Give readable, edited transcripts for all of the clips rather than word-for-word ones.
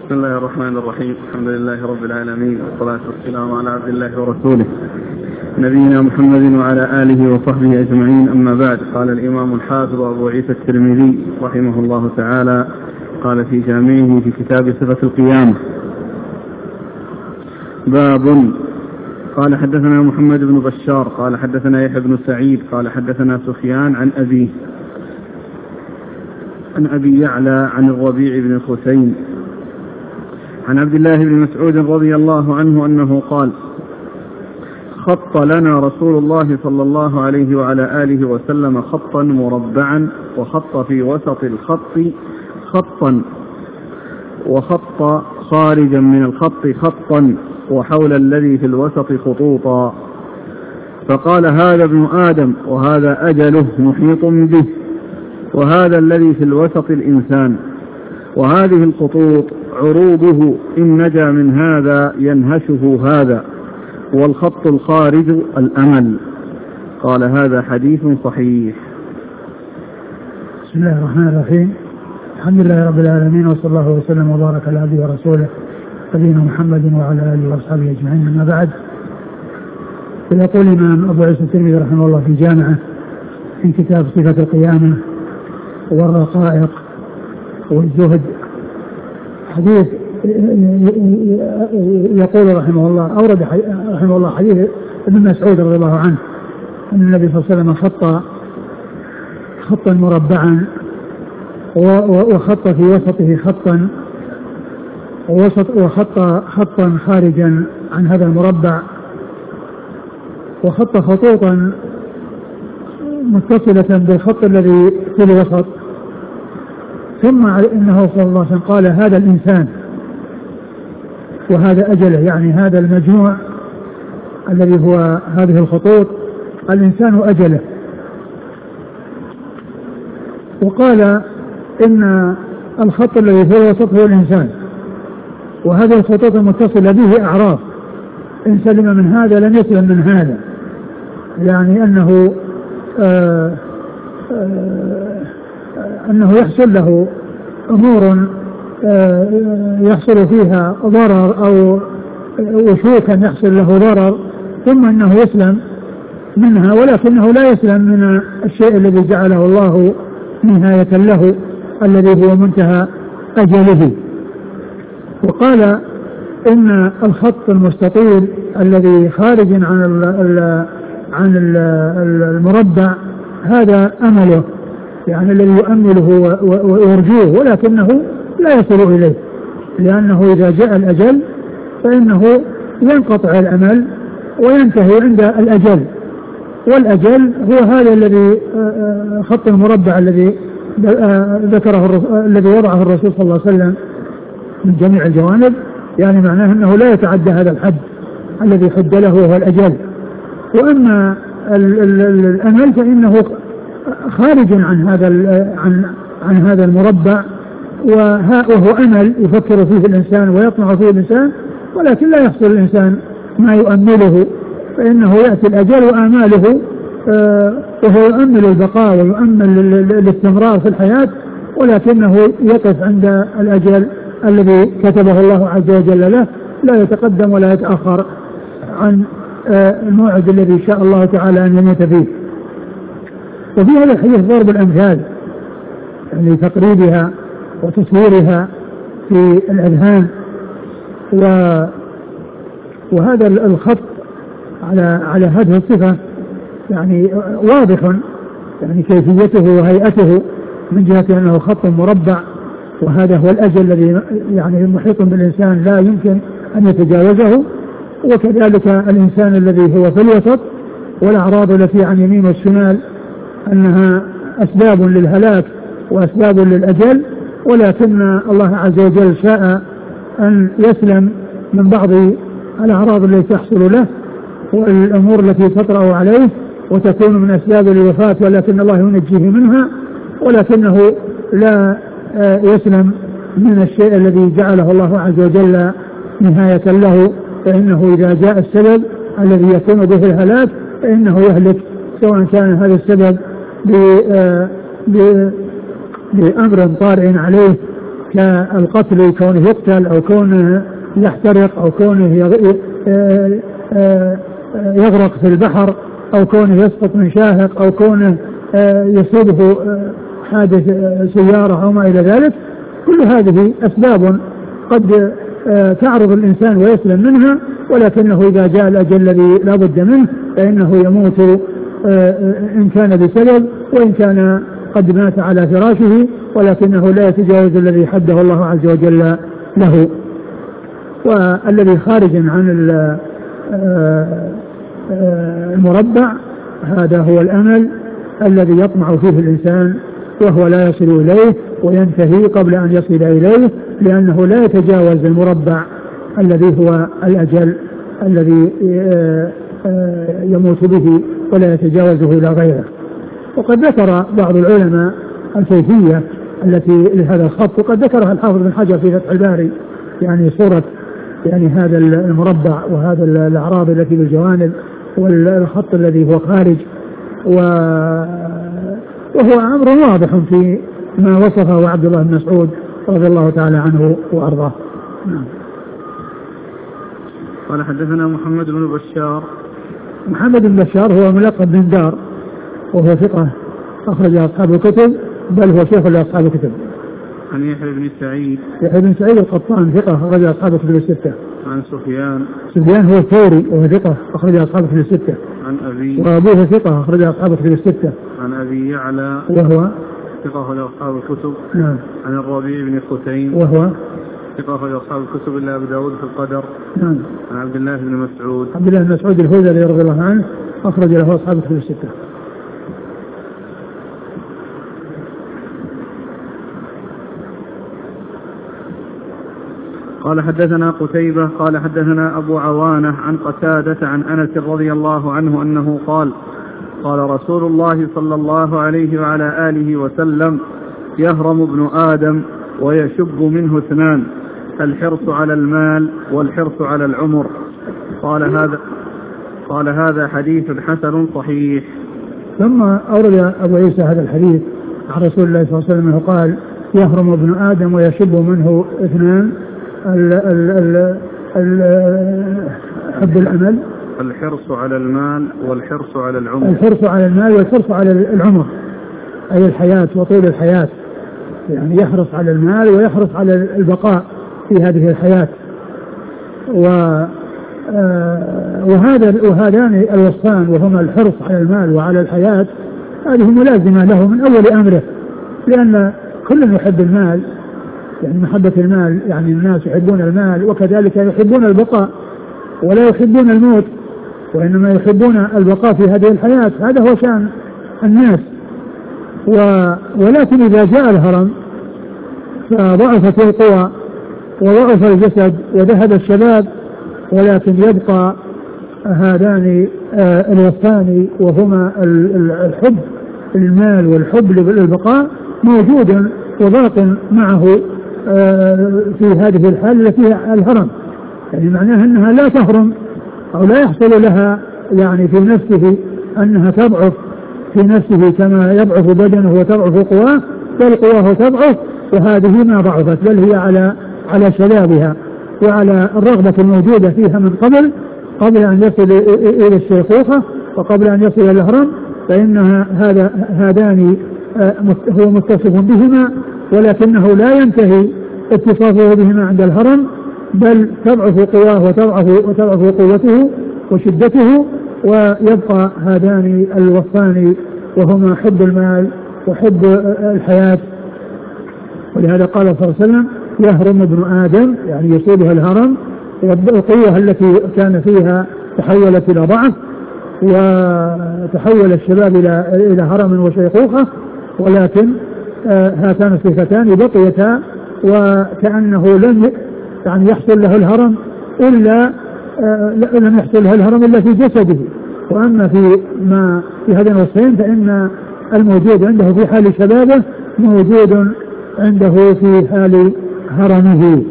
بسم الله الرحمن الرحيم. الحمد لله رب العالمين، والصلاة والسلام على عبد الله ورسوله نبينا محمد وعلى آله وصحبه أجمعين. أما بعد، قال الإمام الحافظ أبو عيسى الترمذي رحمه الله تعالى قال في جامعه في كتاب صفة القيامة: باب. قال حدثنا محمد بن بشار قال حدثنا يحيى بن سعيد قال حدثنا سفيان عن أبي يعلى عن الربيع بن الخثيم عن عبد الله بن مسعود رضي الله عنه أنه قال: خط لنا رسول الله صلى الله عليه وعلى آله وسلم خطا مربعا، وخط في وسط الخط خطا، وخط خارجا من الخط خطا، وحول الذي في الوسط خطوطا، فقال: هذا ابن آدم، وهذا أجله محيط به، وهذا الذي في الوسط الإنسان، وهذه الخطوط عروضه، إن نجا من هذا ينهشه هذا، والخط الخارج الأمل. قال: هذا حديث صحيح. بسم الله الرحمن الرحيم. الحمد لله رب العالمين، وصلى الله وسلم وبارك على عبده ورسوله نبينا محمد وعلى آله وأصحابه أجمعين. أما بعد، فيقول الإمام أبو عيسى الترمذي رحمه الله في جامعه في كتاب صفة القيامة والرقائق والزهد حديث، يقول رحمه الله: أورد رحمه الله حديث ابن مسعود رضي الله عنه أن النبي صلى الله عليه وسلم خطا مربعا، وخط في وسطه خطا، وخط خطا خارجا عن هذا المربع، وخط خطوطا متصلة بالخط الذي في الوسط. ثم إنه صلى الله عليه وسلم قال: هذا الإنسان، وهذا أجله، يعني هذا المجموع الذي هو هذه الخطوط، الإنسان أجله. وقال إن الخط الذي في الوسط هو الإنسان، وهذه الخطوط المتصلة به أعراض، إن سلم من هذا لم يسلم من هذا، يعني أنه يحصل له أمور يحصل فيها ضرر أو وشوكا يحصل له ضرر، ثم أنه يسلم منها، ولكنه لا يسلم من الشيء الذي جعله الله نهاية له الذي هو منتهى أجله. وقال إن الخط المستطيل الذي خارج عن المربع هذا أمله، يعني الذي يؤمله ويرجوه، ولكنه لا يصل إليه، لأنه إذا جاء الأجل فإنه ينقطع الأمل وينتهي عند الأجل، والأجل هو هذا الذي خط المربع الذي الذي وضعه الرسول صلى الله عليه وسلم من جميع الجوانب، يعني معناه أنه لا يتعدى هذا الحد الذي حد له وهو الأجل. وأما الأمل فإنه خارج عن هذا المربع، وهو أمل يفكر فيه الإنسان ويطمع فيه الإنسان، ولكن لا يحصل الإنسان ما يؤمله، فإنه يأتي الأجل وآماله، وهو يؤمل البقاء ويؤمل الاستمرار في الحياة، ولكنه يقف عند الأجل الذي كتبه الله عز وجل له، لا يتقدم ولا يتأخر عن الموعد الذي شاء الله تعالى أن يموت فيه. وفي هذا الحديث ضرب الأمثال لتقريبها وتصويرها في الأذهان، وهذا الخط على هذه الصفة يعني واضح، يعني كيفيته وهيئته، من جهة أنه خط مربع، وهذا هو الأجل الذي يعني محيط بالإنسان لا يمكن أن يتجاوزه، وكذلك الإنسان الذي هو في الوسط، والأعراض التي عن يمين والشمال أنها أسباب للهلاك وأسباب للأجل، ولكن الله عز وجل شاء أن يسلم من بعض الأعراض التي تحصل له والأمور التي تطرأ عليه وتكون من أسباب الوفاة، ولكن الله ينجيه منها، ولكنه لا يسلم من الشيء الذي جعله الله عز وجل نهاية له، فإنه إذا جاء السبب الذي يكون به الهلاك فإنه يهلك، سواء كان هذا السبب بأمر طارئ عليه كالقتل كونه يقتل أو كونه يحترق أو كونه يغرق في البحر أو كونه يسقط من شاهق أو كونه يصيبه حادث سيارة أو ما إلى ذلك. كل هذه أسباب قد تعرض الإنسان ويسلم منها، ولكنه إذا جاء الأجل الذي لا بد منه فإنه يموت إن كان بسبب وإن كان قد مات على فراشه، ولكنه لا يتجاوز الذي حده الله عز وجل له. والذي خارج عن المربع هذا هو الأمل الذي يطمع فيه الإنسان وهو لا يصل إليه وينتهي قبل أن يصل إليه، لأنه لا يتجاوز المربع الذي هو الأجل الذي يموت به ولا يتجاوزه إلى غيره. وقد ذكر بعض العلماء الكيفية التي لهذا الخط، وقد ذكرها الحافظ بن حجر في فتح الباري، يعني صورة يعني هذا المربع وهذا الأعراض التي بالجوانب والخط الذي هو خارج، وهو أمر واضح في ما وصفه عبد الله بن مسعود رضي الله تعالى عنه وأرضاه. قال حدثنا محمد بن بشار. محمد بن بشار هو ملقب بن دار وهو ثقة أخرج أصحاب الكتب، بل هو شيخ لأصحاب الكتب. عن يحيى بن سعيد. يحيى بن سعيد القطان ثقة أخرج أصحاب الكتب الستة. عن سفيان. سفيان هو الثوري وهو ثقة أخرج أصحاب الكتب الستة. عن أبي. وأبوه ثقة أخرج أصحاب الكتب الستة. عن أبي يعلى وهو ثقة أخرج أصحاب الكتب. نعم. عن الربيع بن خثيم وهو ثقة أخرج أصحاب الكتب إلا أبو داود في القدر. نعم. عن عبد الله بن مسعود. عبد الله بن مسعود الهذلي رضي الله عنه أخرج له أصحاب الكتب الستة. قال حدثنا قتيبة قال حدثنا أبو عوانة عن قتادة عن أنس رضي الله عنه أنه قال قال رسول الله صلى الله عليه وعلى آله وسلم يهرم ابن آدم ويشب منه اثنان: الحرص على المال والحرص على العمر. قال هذا حديث حسن صحيح. ثم أورد أبو عيسى هذا الحديث عن رسول الله صلى الله عليه وسلم قال يهرم ابن آدم ويشب منه اثنان: حب الأمل، الحرص على المال والحرص على العمر. الحرص على المال والحرص على العمر أي الحياة وطول الحياة، يعني يحرص على المال ويحرص على البقاء في هذه الحياة. وهذان الوصفان وهما الحرص على المال وعلى الحياة هذه ملازمة له من أول أمره، لأن كل يحب المال، يعني محبة المال، يعني الناس يحبون المال وكذلك يحبون البقاء ولا يحبون الموت، وإنما يحبون البقاء في هذه الحياة. هذا هو شأن الناس. ولكن إذا جاء الهرم فضعفت القوى وضعف الجسد وذهب الشباب، ولكن يبقى هذان الوصفان وهما الحب المال والحب للبقاء موجود وباق معه في هذه الحالة التي فيها الهرم، يعني معناها أنها لا تهرم أو لا يحصل لها يعني في نفسه أنها تضعف في نفسه كما يضعف بدنه وتضعف قواه، بل قواه تضعف وهذه ما ضعفت، بل هي على شبابها وعلى الرغبة الموجودة فيها من قبل أن يصل إلى الشيخوخة وقبل أن يصل إلى الهرم، فإنها هذان هو متصف بهما، ولكنه لا ينتهي اتصافه بهما عند الهرم، بل تضعف قواه وتضعف قوته وشدته، ويبقى هذان الوصفان وهما حب المال وحب الحياة. ولهذا قال صلى الله عليه وسلم يهرم ابن آدم، يعني يصيبها الهرم، والقوة التي كان فيها تحولت إلى ضعف، وتحول الشباب إلى هرم وشيخوخة، ولكن هاتان الصفتان بقيتا، وكأنه لم يعني يحصل له الهرم لم يحصل له الهرم إلا في جسده. وأما في هذين الوصفين فإن الموجود عنده في حال شبابه موجود عنده في حال هرمه.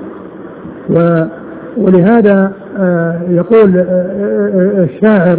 ولهذا يقول الشاعر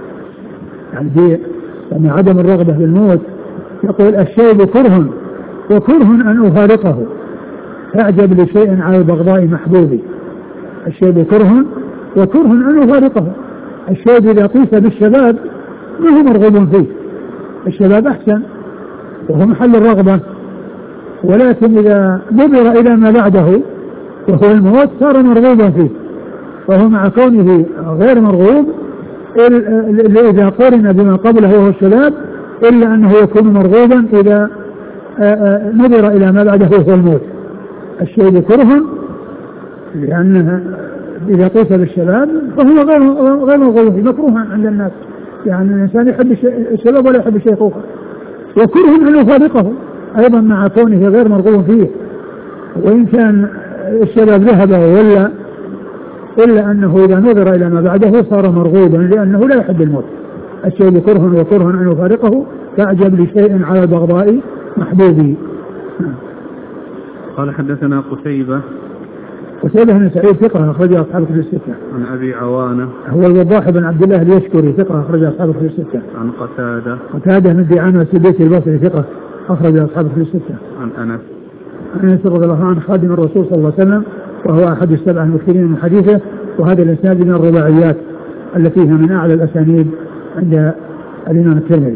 يعني عدم الرغبة بالموت، يقول الشيب كره وكره أن أفارقه، فاعجب لشيء على البغضاء محبوبي. الشيب كره وكره أن يفارقه. الشيب إذا قيس بالشباب ما هو مرغوب فيه، الشباب أحسن وهو محل الرغبة، ولكن إذا نظر إلى ما بعده وهو الموت صار مرغوبا فيه، وهو مع كونه غير مرغوب إذا قارن بما قبله وهو الشباب، إلا أنه يكون مرغوبا إذا نظر إلى ما بعده وهو الموت. الشيء كره لأنها إذا قيس بالشباب فهو غير مرغوب فيه، مكروه عند الناس، يعني الإنسان يحب الشباب ولا يحب الشيخوخة، وكره أن يفارقه أيضا مع كونه غير مرغوب فيه، وإن كان الشباب ذهبه ولا إلا أنه إذا نظر إلى ما بعده صار مرغوبا لأنه لا يحب الموت. الشيء كره وكره أن يفارقه فأعجب لشيء على البغضاء محبوبي. قال حدثنا قتيبة بن سعيد ثقة أخرجه أصحاب الكتب الستة. عن أبي عوانة هو الوضاح بن عبد الله اليشكري ثقة أخرجه أصحاب الكتب الستة. عن قتادة بن دعامة السديسي البصري ثقة أخرجه أصحاب الكتب الستة. عن أنس رضي الله عنه خادم الرسول صلى الله عليه وسلم وهو أحد السبع المكثرين من حديثه، وهذا الإسناد من الرباعيات التي هي من أعلى الأسانيد عند الإمام الترمذي.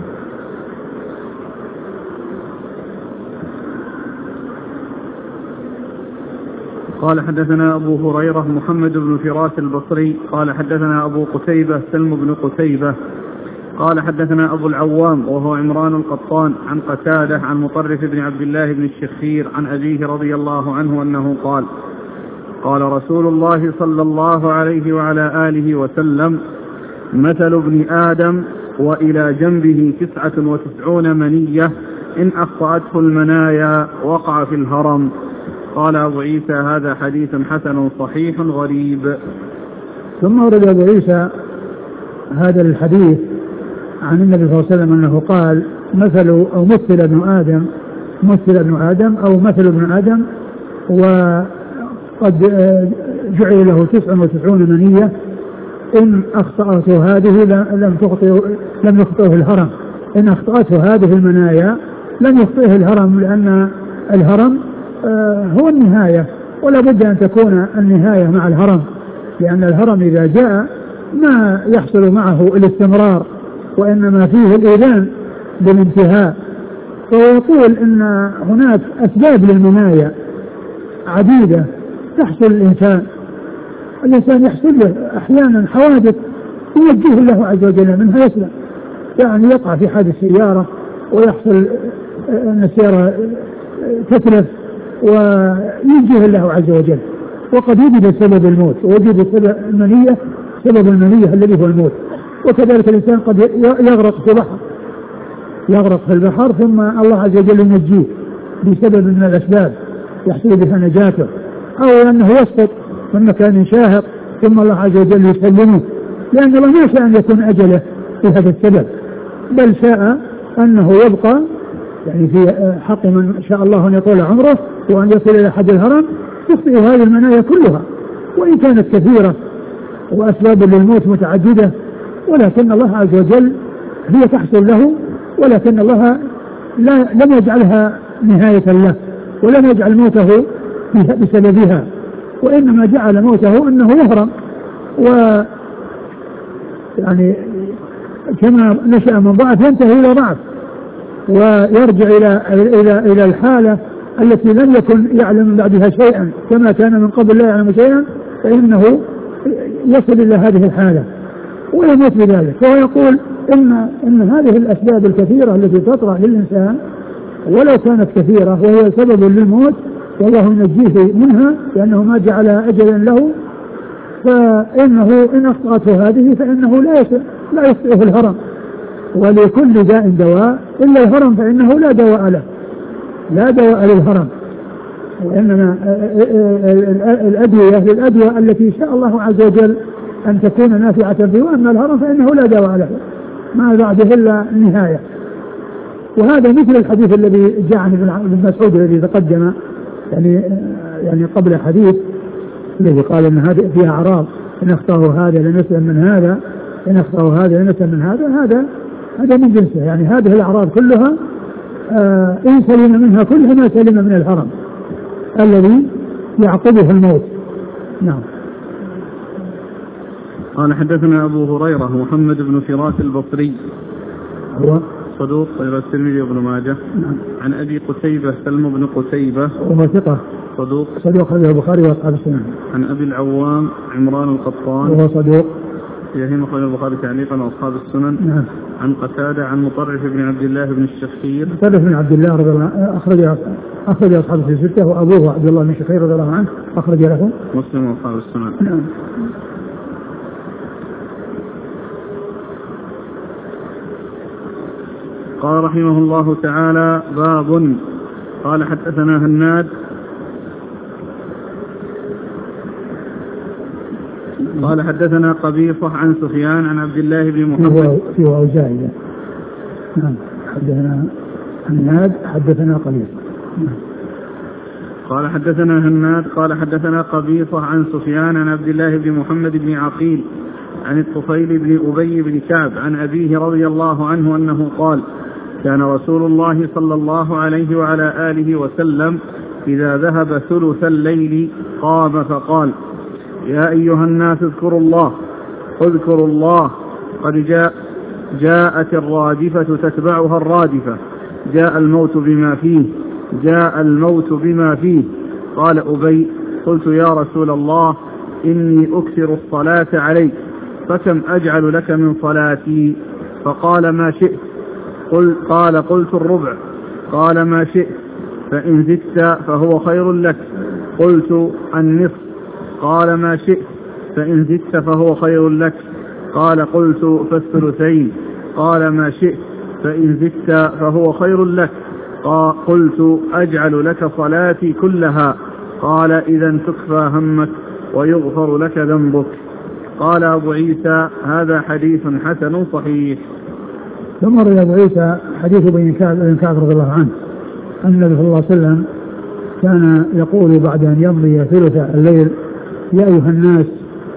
قال حدثنا أبو هريرة محمد بن فراس البصري قال حدثنا أبو قتيبة سلم بن قتيبة قال حدثنا أبو العوام وهو عمران القطان عن قتادة عن مطرف بن عبد الله بن الشخير عن أبيه رضي الله عنه أنه قال قال رسول الله صلى الله عليه وعلى آله وسلم: مثل ابن آدم وإلى جنبه 99 منية إن أخطأته المنايا وقع في الهرم. قال أبو عيسى: هذا حديث حسن صحيح غريب. ثم ورد أبو عيسى هذا الحديث عن النبي صلى الله عليه وسلم أنه قال: مثل ابن آدم وقد جعل له 99 منية إن أخطأته هذه لم يخطئه الهرم. إن أخطأته هذه المنايا لم يخطئه الهرم، لأن الهرم هو النهاية، ولا بد أن تكون النهاية مع الهرم، لأن الهرم إذا جاء ما يحصل معه الاستمرار، وإنما فيه الإذان بالانتهاء. ويقول إن هناك أسباب للمنايا عديدة تحصل الإنسان يحصل له أحيانا حوادث يوجه الله عز وجل منها يسلم، يعني يقع في حادث سيارة ويحصل أن السيارة تتلف وينجيه الله عز وجل، وقد يوجد سبب الموت ويوجد سبب المنية الذي هو الموت. وكذلك الإنسان قد يغرق في البحر ثم الله عز وجل ينجيه بسبب من الأسباب يحصل بها نجاته، أو أنه يسقط من مكان شاهق ثم الله عز وجل يسلمه، لأن الله ما شاء أن يكون أجله في هذا السبب، بل شاء أنه يبقى يعني في حق من شاء الله أن يطول عمره وأن يصل إلى حد الهرم تخطئ هذه المنايا كلها وإن كانت كثيرة وأسباب للموت متعددة، ولكن الله عز وجل هي تحصل له، ولكن الله لم يجعلها نهاية له ولم يجعل موته بسببها، وإنما جعل موته أنه يهرم، ويعني كما نشأ من ضعف ينتهي إلى ضعف ويرجع إلى الحالة التي لم يكن يعلم من بعدها شيئا كما كان من قبل لا يعلم شيئا، فإنه يصل إلى هذه الحالة ويموت بذلك. فهو يقول إن هذه الأسباب الكثيرة التي تطرأ للإنسان ولو كانت كثيرة وهي سبب للموت والله ينجيه منها لأنه ما جعل أجلا له، فإنه إن أخطأته هذه فإنه لا يخطئه الهرم، ولكل داء دواء إلا الهرم فإنه لا دواء للهرم، وإنما الأدوية التي شاء الله عز وجل أن تكون نافعة فيه، وأما الهرم فإنه لا دواء له ما بعده إلا النهاية. وهذا مثل الحديث الذي جاء عن ابن مسعود الذي تقدم يعني قبل حديث الذي قال إن هذه فيها أعراض، إن أخطأه هذا لم يسلم من هذا، إن أخطأه هذا لم يسلم من هذا من جنسه، يعني هذه الأعراض كلها إن سلم منها كلها ما سلم من الهرم، الذي يعقبه الموت. نعم. قال حدثنا أبو هريرة محمد بن فراس البصري هو صدوق غير الترمذي وابن ماجه. نعم. عن أبي قتيبة سلم بن قتيبة وهو ثقة صدوق أخرجه البخاري وأصحاب السنن. عن أبي العوام عمران القطان وهو صدوق يهم أخرجه البخاري تعليقا وأصحاب السنن. نعم. عن قتادة عن مطرف بن عبد الله بن الشخير مطرف بن عبد الله رضي الله عنه أخرج أصحاب الستة، وأبوه عبد الله بن الشخير رضي الله عنه أخرج له مسلم وأصحاب السنن. نعم. قال رحمه الله تعالى: باب. قال حدثنا هناد قال حدثنا قبيصة عن سفيان عن عبد الله بن محمد في أوزاعية. نعم. حدثنا هناد حدثنا قبيصة. قال حدثنا هناد قال حدثنا قبيصة عن سفيان عن عبد الله بن محمد بن عقيل عن الطفيل بن أبي بن كعب عن أبيه رضي الله عنه أنه قال: كان رسول الله صلى الله عليه وعلى آله وسلم إذا ذهب ثلث الليل قام فقال: يا أيها الناس اذكروا الله قد جاءت الرادفة تتبعها الرادفة، جاء الموت بما فيه. قال أبي: قلت يا رسول الله إني أكثر الصلاة عليك، فكم أجعل لك من صلاتي؟ فقال: ما شئت. قلت الربع. قال: ما شئت، فإن زدت فهو خير لك. قلت النصف. قال: ما شئت، فإن زدت فهو خير لك. قلت فالثلثين. قال: ما شئت، فإن زدت فهو خير لك. قلت: أجعل لك صلاتي كلها. قال: إذا تكفى همك ويغفر لك ذنبك. قال أبو عيسى: هذا حديث حسن صحيح. ثم روى أبو عيسى حديث بن كعب رضي الله عنه أن النبي صلى الله عليه وسلم كان يقول بعد أن يمضي ثلث الليل: يا أيها الناس،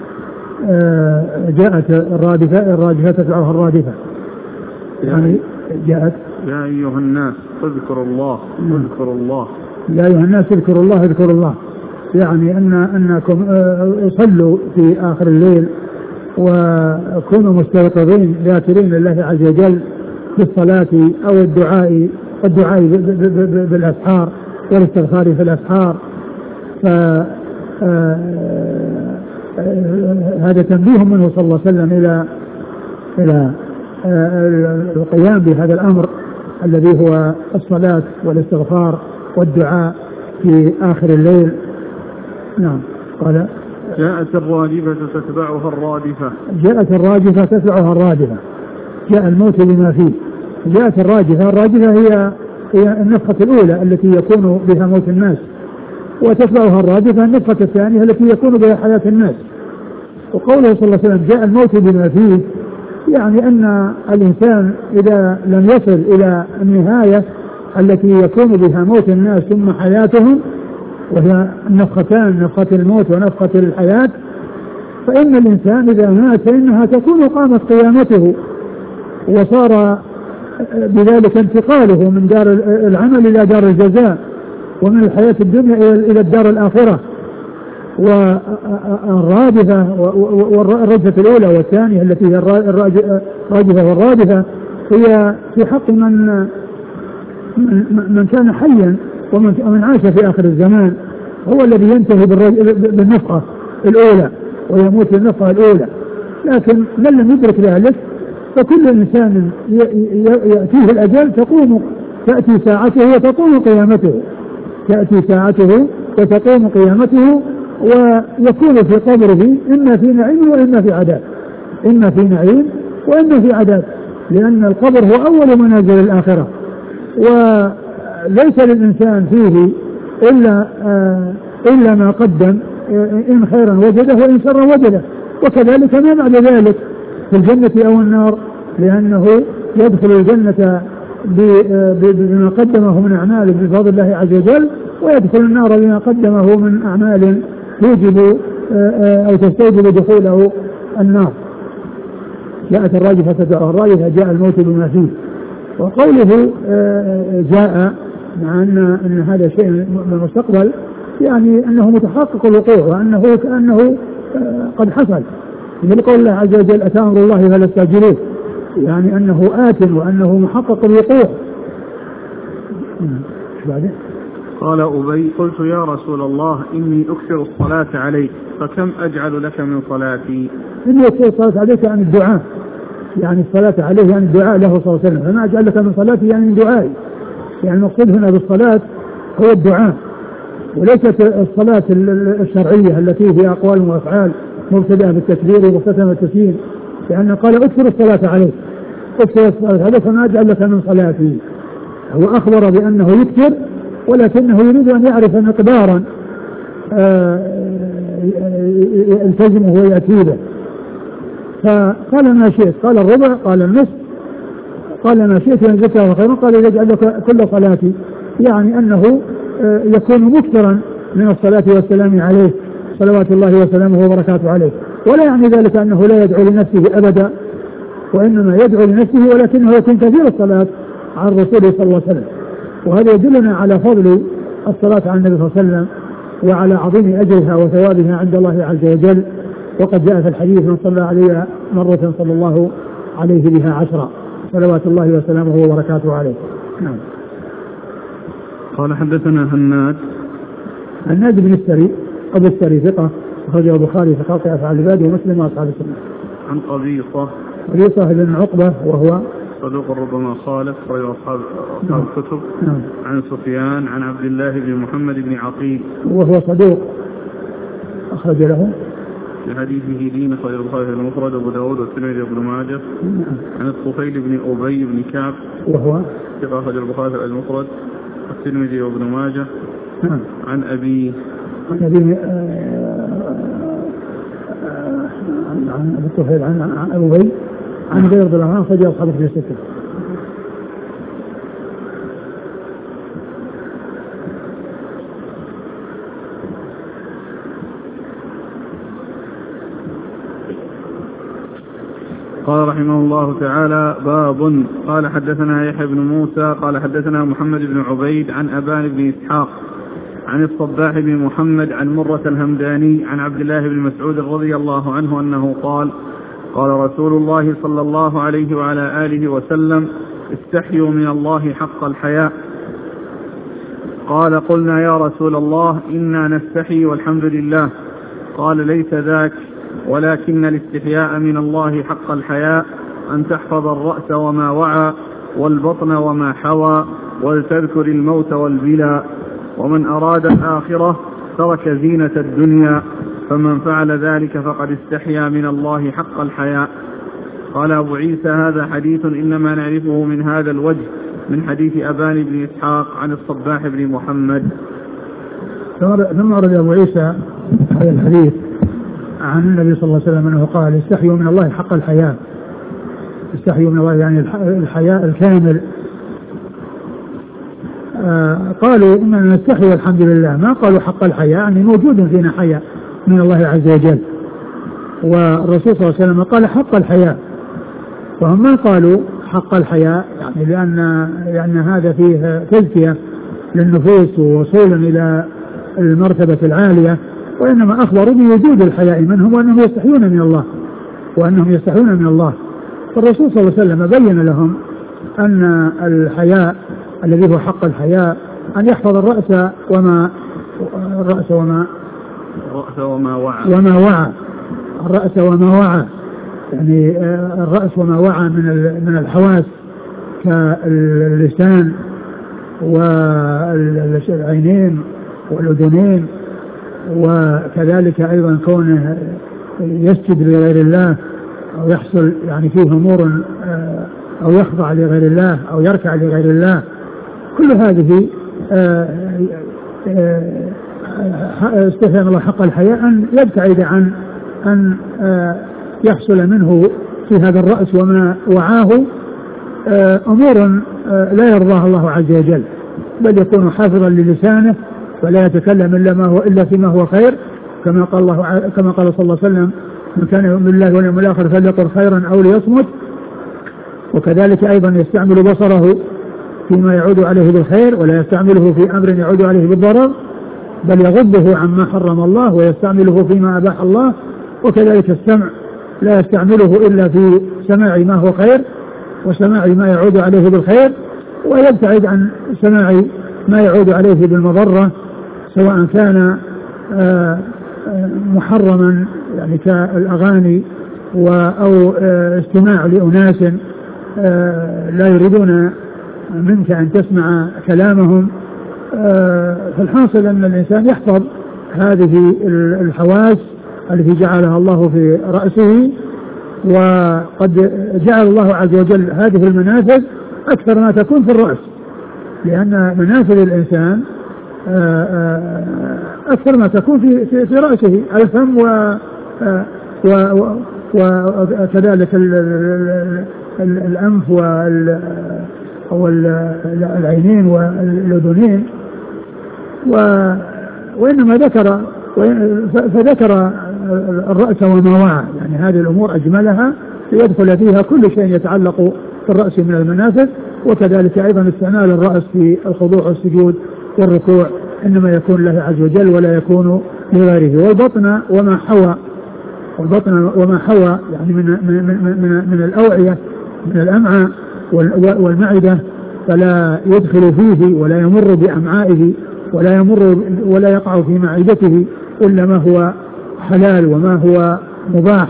جاءت الرادفة تتبعها الرادفة. يعني جاءت: يا أيها الناس اذكروا الله. يا أيها الناس اذكروا الله، يعني أنكم صلوا في آخر الليل وكونوا مستيقظين ذاكرين لله عز وجل بالصلاة أو الدعاء بالأسحار والاستغفار في الأسحار. هذا تنبيه منه صلى الله عليه وسلم إلى القيام بهذا الأمر الذي هو الصلاة والاستغفار والدعاء في آخر الليل. نعم. قال: جاءت الراجفة تتبعها الرادفة. جاء الموت بما فيه. جاءت الراجفة هي النفخة الأولى التي يكون بها موت الناس، وتتبعها الرادفة النفخة الثانية التي يكون بها حياة الناس. وقوله صلى الله عليه وسلم: جاء الموت بما فيه، يعني أن الإنسان إذا لم يصل إلى النهاية التي يكون بها موت الناس ثم حياتهم، وهي النفختان، نفخة الموت ونفخة الحياة، فإن الإنسان إذا مات فإنها تكون قامت قيامته، وصار بذلك انتقاله من دار العمل إلى دار الجزاء، ومن الحياة الدنيا إلى الدار الآخرة. والرادفة والرجفة الأولى والثانية التي هي الراجفة والرادفة هي في حق من كان حيا ومن عاش في آخر الزمان، هو الذي ينتهي بالنفخة الأولى ويموت بالنفخة الأولى. لكن من لم يدرك ذلك فكل إنسان يأتيه الأجل تأتي ساعته وتقوم قيامته، ويكون في قبره إما في نعيم وإما في عذاب، لأن القبر هو أول منازل الآخرة، وليس للإنسان فيه إلا ما قدم، إن خيرا وجده وإن شرا وجده، وكذلك ما بعد ذلك في الجنة أو النار، لأنه يدخل الجنة بما قدمه من أعمال بفضل الله عز وجل، ويدخل النار بما قدمه من أعمال توجب أو تستوجب دخوله النار. جاءت الراجفة تتبعها الرادفة، جاء الموت بما فيه. وقوله جاء، مع أن هذا شيء من المستقبل، يعني أنه متحقق الوقوع وأنه كأنه قد حصل، مثل قول الله عز وجل أتى أمر الله فلا تستعجلوه، يعني أنه آت وأنه محقق الوقوع. قال أبي قلت يا رسول الله إني أكثر الصلاة عليك فكم أجعل لك من صلاتي؟ إني أكثر الصلاة عليك يعني الدعاء، يعني الصلاة عليه يعني الدعاء له صلى الله عليه وسلم، فما أجعل لك من صلاتي يعني من دعائي، يعني المقصود هنا بالصلاة هو الدعاء، وليست الصلاة الشرعية التي هي أقوال وأفعال مبتدأة بالتكبير ومختتمة بالتسليم، لأنه قال أكثر الصلاة عليك، أكثر الصلاة عليك فما أجعل لك من صلاتي. هو أخبر بأنه يكثر، ولكنه يريد أن يعرف مقدارا يلتزمه ويأتي به، فقال ما شئت، قال الربع، قال النصف، قال ما شئت وإن زدته خيرا، قال يجعل لك كل صلاتي، يعني أنه يكون مكثرا من الصلاة والسلام عليه صلوات الله وسلامه وبركاته عليه، ولا يعني ذلك أنه لا يدعو لنفسه أبدا، وإنما يدعو لنفسه ولكنه يكون كثير الصلاة على الرسول صلى الله عليه وسلم. وهذا يدلنا على فضل الصلاة على النبي صلى الله عليه وسلم وعلى عظيم أجرها وثوابها عند الله عز وجل، وقد جاء في الحديث من صلى عليه مرة صلى الله عليه بها 10 صلوات الله وسلامه وبركاته عليه. نعم. قال حدثنا هناد بن السري أبو السري ثقة أخرجه البخاري في خلق أفعال العباد ومسلم وأصحاب السنة. عن قبيصة بن عقبة وهو صدوق ربما خالف غير أصحاب الكتب. عن سفيان عن عبد الله بن محمد بن عقيل وهو صدوق أخرج له في حديثه دين خير البخاري المفرد أبو داود والترمذي وابن ماجه. عن الطفيل بن أبي بن كعب وهو ثقة أخرج البخاري المفرد والترمذي وابن ماجه. عن أبي عن الطفيل عن أبي عن غير ضلعان أخرج أصحاب في الستة. قال رحمه الله تعالى باب. قال حدثنا يحيى بن موسى قال حدثنا محمد بن عبيد عن أبان بن إسحاق عن الصباح بن محمد عن مرة الهمداني عن عبد الله بن مسعود رضي الله عنه أنه قال قال رسول الله صلى الله عليه وعلى آله وسلم استحيوا من الله حق الحياء. قال قلنا يا رسول الله إنا نستحي والحمد لله. قال ليس ذاك ولكن الاستحياء من الله حق الحياء أن تحفظ الرأس وما وعى والبطن وما حوى ولتذكر الموت والبلى ومن أراد الآخرة ترك زينة الدنيا فمن فعل ذلك فقد استحيا من الله حق الحياء. قال أبو عيسى هذا حديث إنما نعرفه من هذا الوجه من حديث أبان بن إسحاق عن الصباح بن محمد. ثم أرد أبو عيسى هذا الحديث عن النبي صلى الله عليه وسلم أنه قال استحيوا من الله حق الحياء. استحيوا من الله يعني الحياء الكامل. قالوا إننا نستحي والحمد لله، ما قالوا حق الحياء يعني موجود فينا حياء من الله عز وجل، والرسول صلى الله عليه وسلم قال حق الحياء، وهم ما قالوا حق الحياء يعني لأن هذا فيه تزكية للنفوس ووصولا إلى المرتبة العالية، وإنما أخبروا بوجود الحياء منهم وأنهم يستحيون من الله فالرسول صلى الله عليه وسلم بين لهم أن الحياء الذي هو حق الحياء أن يحفظ الرأس وما وعى يعني الرأس وما وعى من الحواس كاللسان والعينين والأذنين، وكذلك أيضا كونه يسجد لغير الله أو يحصل يعني فيه أمور أو يخضع لغير الله أو يركع لغير الله، كل هذه استحياء الله حق الحياء أن يبتعد عن أن يحصل منه في هذا الرأس وما وعاه أمور لا يرضاها الله عز وجل، بل يكون حافظا للسانه ولا يتكلم إلا فيما هو خير، كما قال صلى الله عليه وسلم من كان يؤمن بالله واليوم الآخر فليقل خيرا أو ليصمت. وكذلك أيضا يستعمل بصره فيما يعود عليه بالخير ولا يستعمله في أمر يعود عليه بالضرر، بل يغضه عما حرم الله ويستعمله فيما أباح الله. وكذلك السمع لا يستعمله إلا في سماع ما هو خير وسماع ما يعود عليه بالخير، ويبتعد عن سماع ما يعود عليه بالمضرة، سواء كان محرما يعني كالأغاني أو استماع لأناس لا يريدون منك أن تسمع كلامهم. فالحاصل أن الإنسان يحفظ هذه الحواس التي جعلها الله في رأسه، وقد جعل الله عز وجل هذه المنافذ أكثر ما تكون في الرأس، لأن منافذ الإنسان أكثر ما تكون في رأسه، الفم وكذلك الأنف والعينين والأذنين. وإنما فذكر الرأس وما وعى، يعني هذه الأمور أجملها ليدخل فيها كل شيء يتعلق بالرأس من المنافذ. وكذلك أيضا استعمال الرأس في الخضوع والسجود والركوع إنما يكون له عز وجل ولا يكون لغيره. والبطن وما حوى يعني من الأوعية من الأمعاء والمعدة فلا يدخل فيه ولا يمر بأمعائه ولا يقع في معدته إلا ما هو حلال وما هو مباح.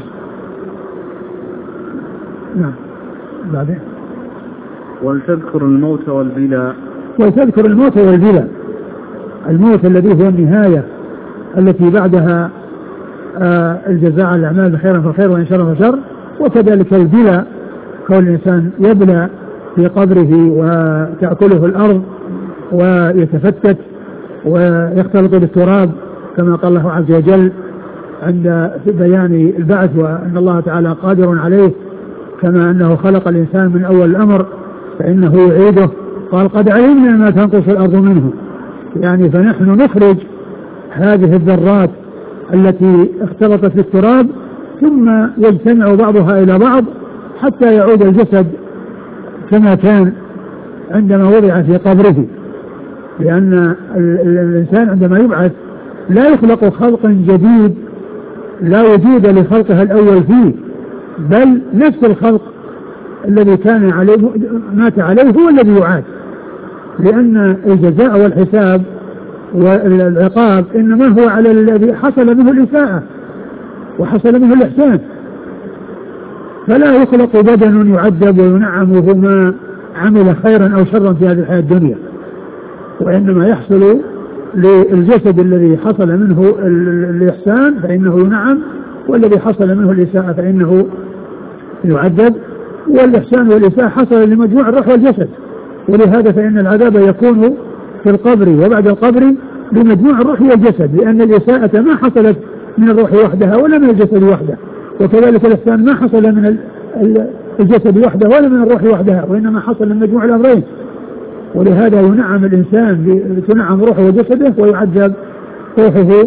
نعم. بعدين ولتذكر الموت والبلاء. وتذكر الموت والبلاء، الموت الذي هو النهاية التي بعدها الجزاء على الأعمال بخيرا فخير وإن شر فشر. وكذلك البلاء كون الإنسان يبلى في قبره وتأكله الأرض ويتفتت ويختلط بالتراب كما قال الله عز وجل عند بيان البعث وأن الله تعالى قادر عليه، كما أنه خلق الإنسان من أول الأمر فإنه يعيده. قال قد علمنا ما تنقص الأرض منه، يعني فنحن نخرج هذه الذرات التي اختلطت في التراب ثم يجتمع بعضها إلى بعض حتى يعود الجسد كما كان عندما وضع في قبره. لأن الإنسان عندما يبعث لا يخلق خلق جديد لا وجود لخلقه الأول فيه، بل نفس الخلق الذي كان عليه مات عليه هو الذي يعاد، لأن الجزاء والحساب والعقاب إنما هو على الذي حصل منه الإساءة وحصل منه الإحسان. فلا يخلق بدن يعذب وينعم وهو ما عمل خيرا أو شرا في هذه الحياة الدنيا، وإنما يحصل للجسد الذي حصل منه الإحسان فإنه ينعم، والذي حصل منه الإساءة فإنه يعذب. والإحسان والإساءة حصل لمجموع الروح والجسد، ولهذا فإن العذاب يكون في القبر وبعد القبر لمجموع الروح والجسد، لأن الإساءة ما حصلت من الروح وحدها ولا من الجسد وحده، وكذلك الإحسان ما حصل من الجسد وحده ولا من الروح وحدها، وإنما حصل من مجموع الأمرين. ولهذا ينعم الإنسان تنعم روحه وجسده ويعذب روحه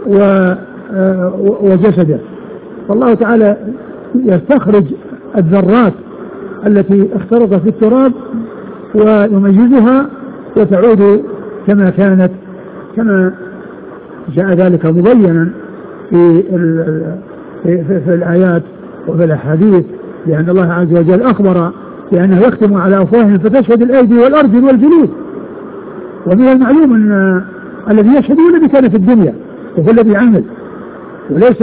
وجسده. فالله تعالى يستخرج الذرات التي اختلطت في التراب ويميزها وتعود كما كانت، كما جاء ذلك مبينا في الآيات وفي الأحاديث، لأن الله عز وجل أخبر بأنه يختم على أفواههم فتشهد الأيدي والأرجل والجلود. ومن المعلوم أن الذي يشهد هو الذي كان في الدنيا وهو الذي عمل، وليس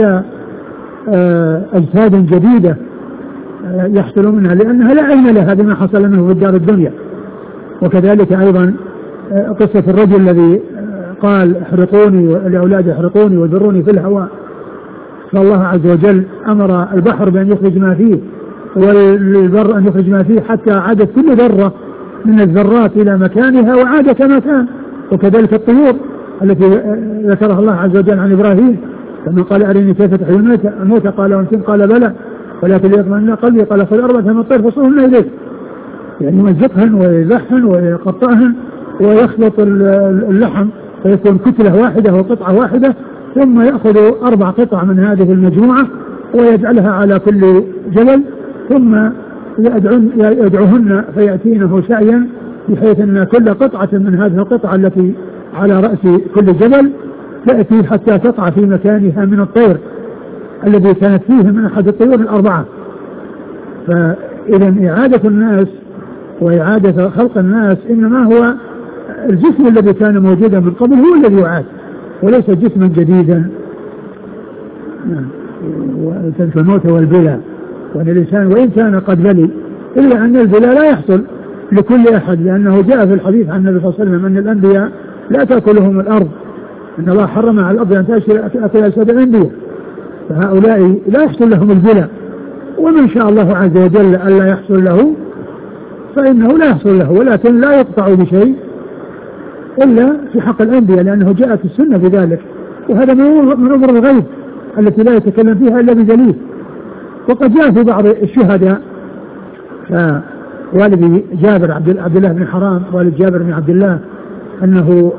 أجساد جديدة يحصل منها، لأنها لا علم لها بما حصل منه في الدار الدنيا. وكذلك أيضا قصة الرجل الذي قال احرقوني لأولاد احرقوني وذروني في الهواء، فالله عز وجل أمر البحر بأن يخرج ما فيه والبر أن يخرج ما فيه حتى عادت كل ذرة من الذرات إلى مكانها وعاد كما كان. وكذلك الطيور التي ذكرها الله عز وجل عن إبراهيم كما قال أرني كيف تحيي الموتى قال وانتم قال بلى ولكن ليطمئن قلبي قال خذ أربعة من الطير فصرهن إليك، يعني يمزقهن ويذبحهن ويقطعهن ويخلط اللحم فيكون كتلة واحدة وقطعة واحدة، ثم يأخذ 4 قطع من هذه المجموعة ويجعلها على كل جبل ثم يدعوهن فيأتينه سعيا، بحيث أن كل قطعة من هذه القطعة التي على رأس كل جبل تأتي حتى تقع في مكانها من الطير الذي كانت فيه من أحد الطيور الأربعة. فإذا إعادة الناس وإعادة خلق الناس إنما هو الجسم الذي كان موجودا من قبل هو الذي يعاد وليس جسما جديدا. الموت والبلاء، وأن الإنسان وإن كان قد بلي إلا أن البلاء لا يحصل لكل أحد، لأنه جاء في الحديث عن النبي صلى الله عليه وسلم أن الأنبياء لا تأكلهم الأرض، أن الله حرم على الأرض أن تأكل أجساد الأنبياء، فهؤلاء لا يحصل لهم البلاء، ومن شاء الله عز وجل ألا يحصل له فإنه لا يحصل له، ولكن لا يقطع بشيء إلا في حق الأنبياء، لأنه جاءت السنة بذلك، وهذا من أمور الغيب التي لا يتكلم فيها إلا بدليل. وقد جاء في بعض الشهداء والد جابر عبد الله بن حرام، والد جابر بن عبد الله، أنه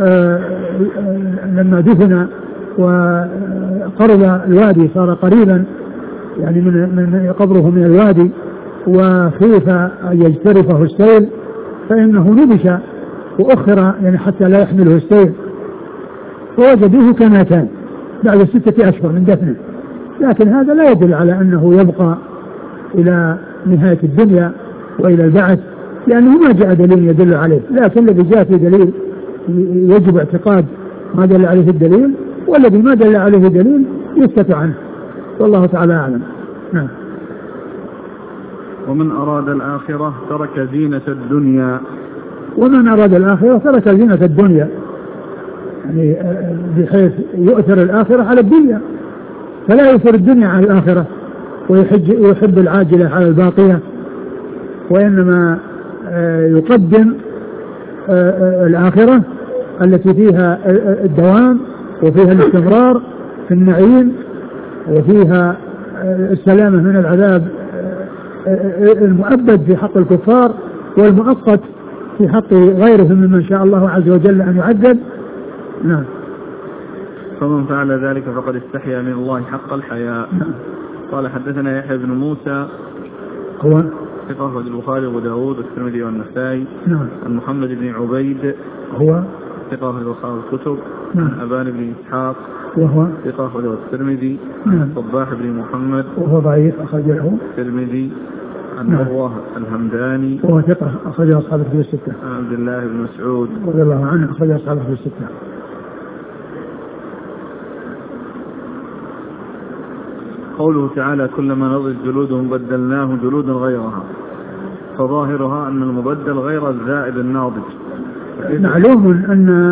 لما دفن وقرب الوادي صار قريبا يعني من قبره من الوادي، وخيف أن يجترفه السيل فإنه نبش وأخر يعني حتى لا يحمله السيل، فوجدوه كما كان بعد 6 أشهر من دفنه. لكن هذا لا يدل على أنه يبقى إلى نهاية الدنيا وإلى البعث، لأنه ما جاء دليل يدل عليه، لكن الذي جاء في دليل يجب اعتقاد ما دل عليه الدليل، والذي ما دل عليه دليل يسكت عنه، والله تعالى أعلم. نعم. ومن أراد الآخرة ترك زينة الدنيا. ومن أراد الآخرة ترك زينة الدنيا، يعني بحيث يؤثر الآخرة على الدنيا، فلا يؤثر الدنيا على الآخرة ويحب العاجلة على الباقية، وإنما يقدم الآخرة التي فيها الدوام وفيها الاستمرار في النعيم وفيها السلامة من العذاب المؤبد في حق الكفار والمؤقت في حق غيرهم ممن شاء الله عز وجل أن يعذب. نعم. فمن فعل ذلك فقد استحيا من الله حق الحياء. قال حدثنا يحيى بن موسى هو ثقة أخرج البخاري وأبو داود والترمذي والنسائي. نعم. عن محمد بن عبيد هو ثقة أخرج أصحاب الكتب. نعم. عن أبان بن إسحاق وهو ثقة أخرج الترمذي. نعم. صباح بن محمد وهو ضعيف أخرجه الترمذي. عن نعم. مروة الهمداني وهو ثقة أخرج أصحاب الكتب الستة. عن عبد الله بن مسعود رضي الله عنه أخرج أصحاب الكتب الستة. قوله تعالى كلما نضجت جلودهم بدلناهم جلودا غيرها، فظاهرها أن المبدل غير الزائد الناضج. معلوم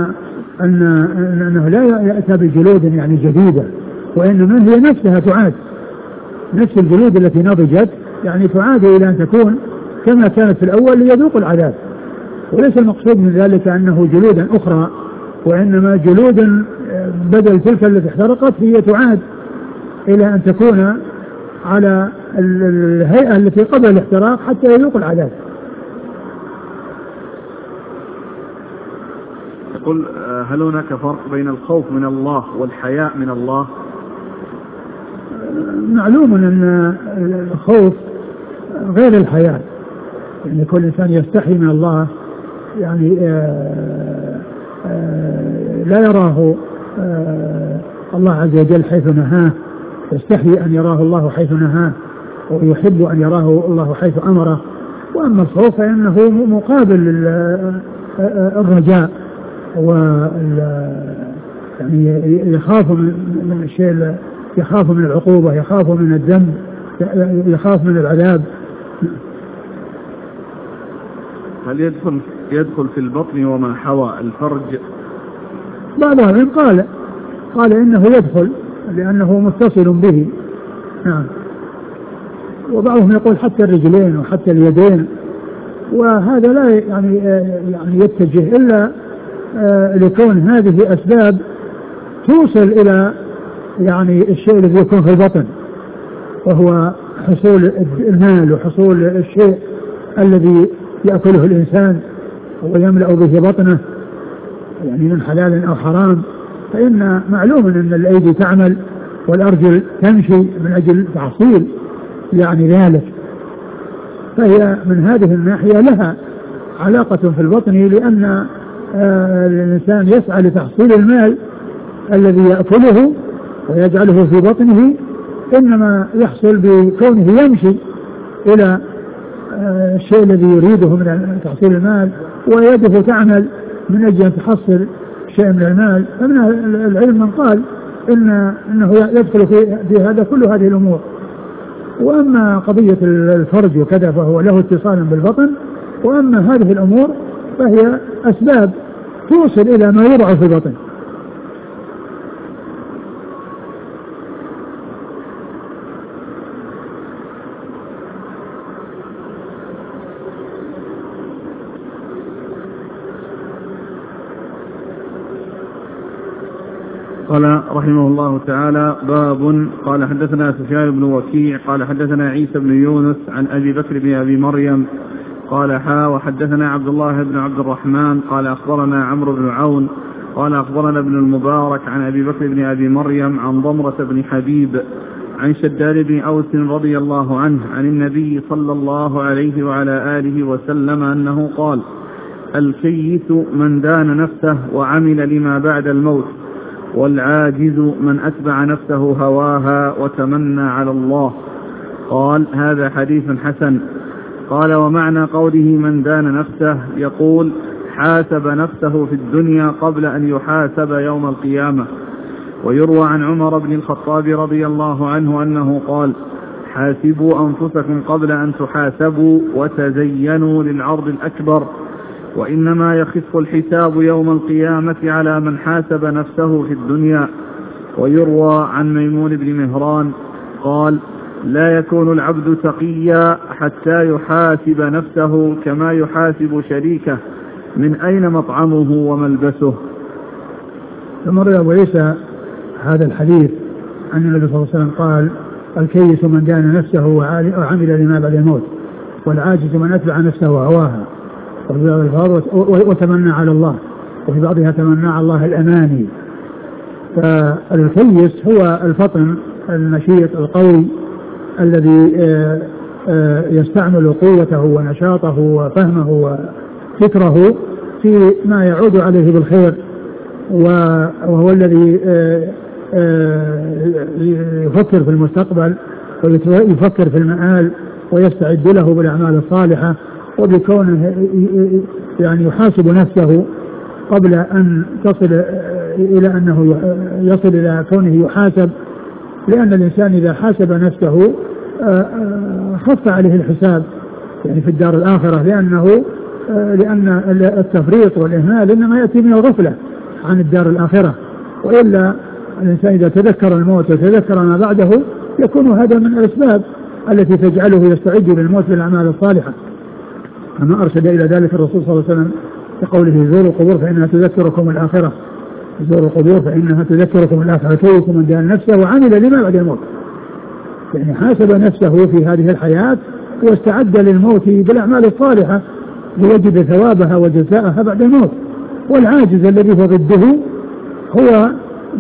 أنه لا يأتى بجلود يعني جديدة، وإنما هي نفسها تعاد، نفس الجلود التي نضجت يعني تعاد إلى أن تكون كما كانت في الأول ليذوق العذاب، وليس المقصود من ذلك أنه جلودا أخرى، وإنما جلودا بدل تلك التي احترقت هي تعاد إلى أن تكون على الهيئة التي قبل الاحتراق حتى يذوق العذاب. يقول هل هناك فرق بين الخوف من الله والحياء من الله؟ معلوم أن الخوف غير الحياء، يعني كل إنسان يستحي من الله، يعني لا يراه الله عز وجل حيث نهاه، يستحي أن يراه الله حيث نهاه، ويحب أن يراه الله حيث أمره. وأما الخوف فإنه مقابل الرجاء، يعني يخاف من الشيء، يخاف من العقوبة، يخاف من الذنب، يخاف من العذاب. هل يدخل في البطن وما حوى الفرج؟ بعضهم قال إنه يدخل لأنه متصل به. نعم. وبعضهم يقول حتى الرجلين وحتى اليدين، وهذا لا يعني يتجه إلا لكون هذه أسباب توصل إلى يعني الشيء الذي يكون في البطن، وهو حصول المال وحصول الشيء الذي يأكله الإنسان ويملأ به بطنه، يعني من حلال أو حرام. فإن معلوم أن الأيدي تعمل والأرجل تمشي من أجل تحصيل يعني ذلك، فهي من هذه الناحية لها علاقة في البطن، لأن الإنسان يسعى لتحصيل المال الذي يأكله ويجعله في بطنه إنما يحصل بكونه يمشي إلى الشيء الذي يريده من تحصيل المال، ويده تعمل من أجل أن تحصل شيء من المال. فمن العلم من قال إنه يدخل في هذا كل هذه الأمور. وأما قضية الفرج وكذا فهو له اتصال بالبطن، وأما هذه الأمور فهي أسباب توصل إلى ما يضع في البطن. قال رحمه الله تعالى: باب. قال حدثنا سفيان بن وكيع قال حدثنا عيسى بن يونس عن أبي بكر بن أبي مريم قال وحدثنا عبد الله بن عبد الرحمن قال أخبرنا عمرو بن عون قال أخبرنا ابن المبارك عن أبي بكر بن أبي مريم عن ضمرة بن حبيب عن شداد بن أوس رضي الله عنه عن النبي صلى الله عليه وعلى آله وسلم أنه قال: الكيس من دان نفسه وعمل لما بعد الموت، والعاجز من أتبع نفسه هواها وتمنى على الله. قال: هذا حديث حسن. قال: ومعنى قوله من دان نفسه يقول حاسب نفسه في الدنيا قبل أن يحاسب يوم القيامة. ويروى عن عمر بن الخطاب رضي الله عنه أنه قال: حاسبوا أنفسكم قبل أن تحاسبوا وتزينوا للعرض الأكبر، وإنما يخف الحساب يوم القيامة على من حاسب نفسه في الدنيا. ويروى عن ميمون بن مهران قال: لا يكون العبد تقيا حتى يحاسب نفسه كما يحاسب شريكه من أين مطعمه وملبسه. ثم روى أبو عيسى هذا الحديث أن النبي صلى الله عليه وسلم قال: الكيس من دان نفسه وعمل لما بعد الموت، والعاجز من أتبع نفسه هواها، وتمنى على الله، وفي بعضها تمنى على الله الأماني. فالكيس هو الفطن النشيط القوي الذي يستعمل قوته ونشاطه وفهمه وفكره في ما يعود عليه بالخير، وهو الذي يفكر في المستقبل ويفكر في المآل ويستعد له بالأعمال الصالحة، وبكونه يعني يحاسب نفسه قبل أن تصل إلى أنه يصل إلى كونه يحاسب، لأن الإنسان إذا حاسب نفسه خف عليه الحساب يعني في الدار الآخرة، لأن التفريط والإهمال إنما يأتي من الغفلة عن الدار الآخرة. وإلا الإنسان إذا تذكر الموت وتذكر ما بعده يكون هذا من الأسباب التي تجعله يستعد للموت بالأعمال الصالحة، كما أرشد إلى ذلك الرسول صلى الله عليه وسلم بقوله: زوروا القبور فإنها تذكركم الآخرة، زوروا القبور فإنها تذكركم الآخرة. كيكم من دان نفسه وعمل لما بعد الموت، يعني حاسب نفسه في هذه الحياة واستعد للموت بالأعمال الصالحة ليجد ثوابها وجزاءها بعد الموت. والعاجز الذي هو ضده هو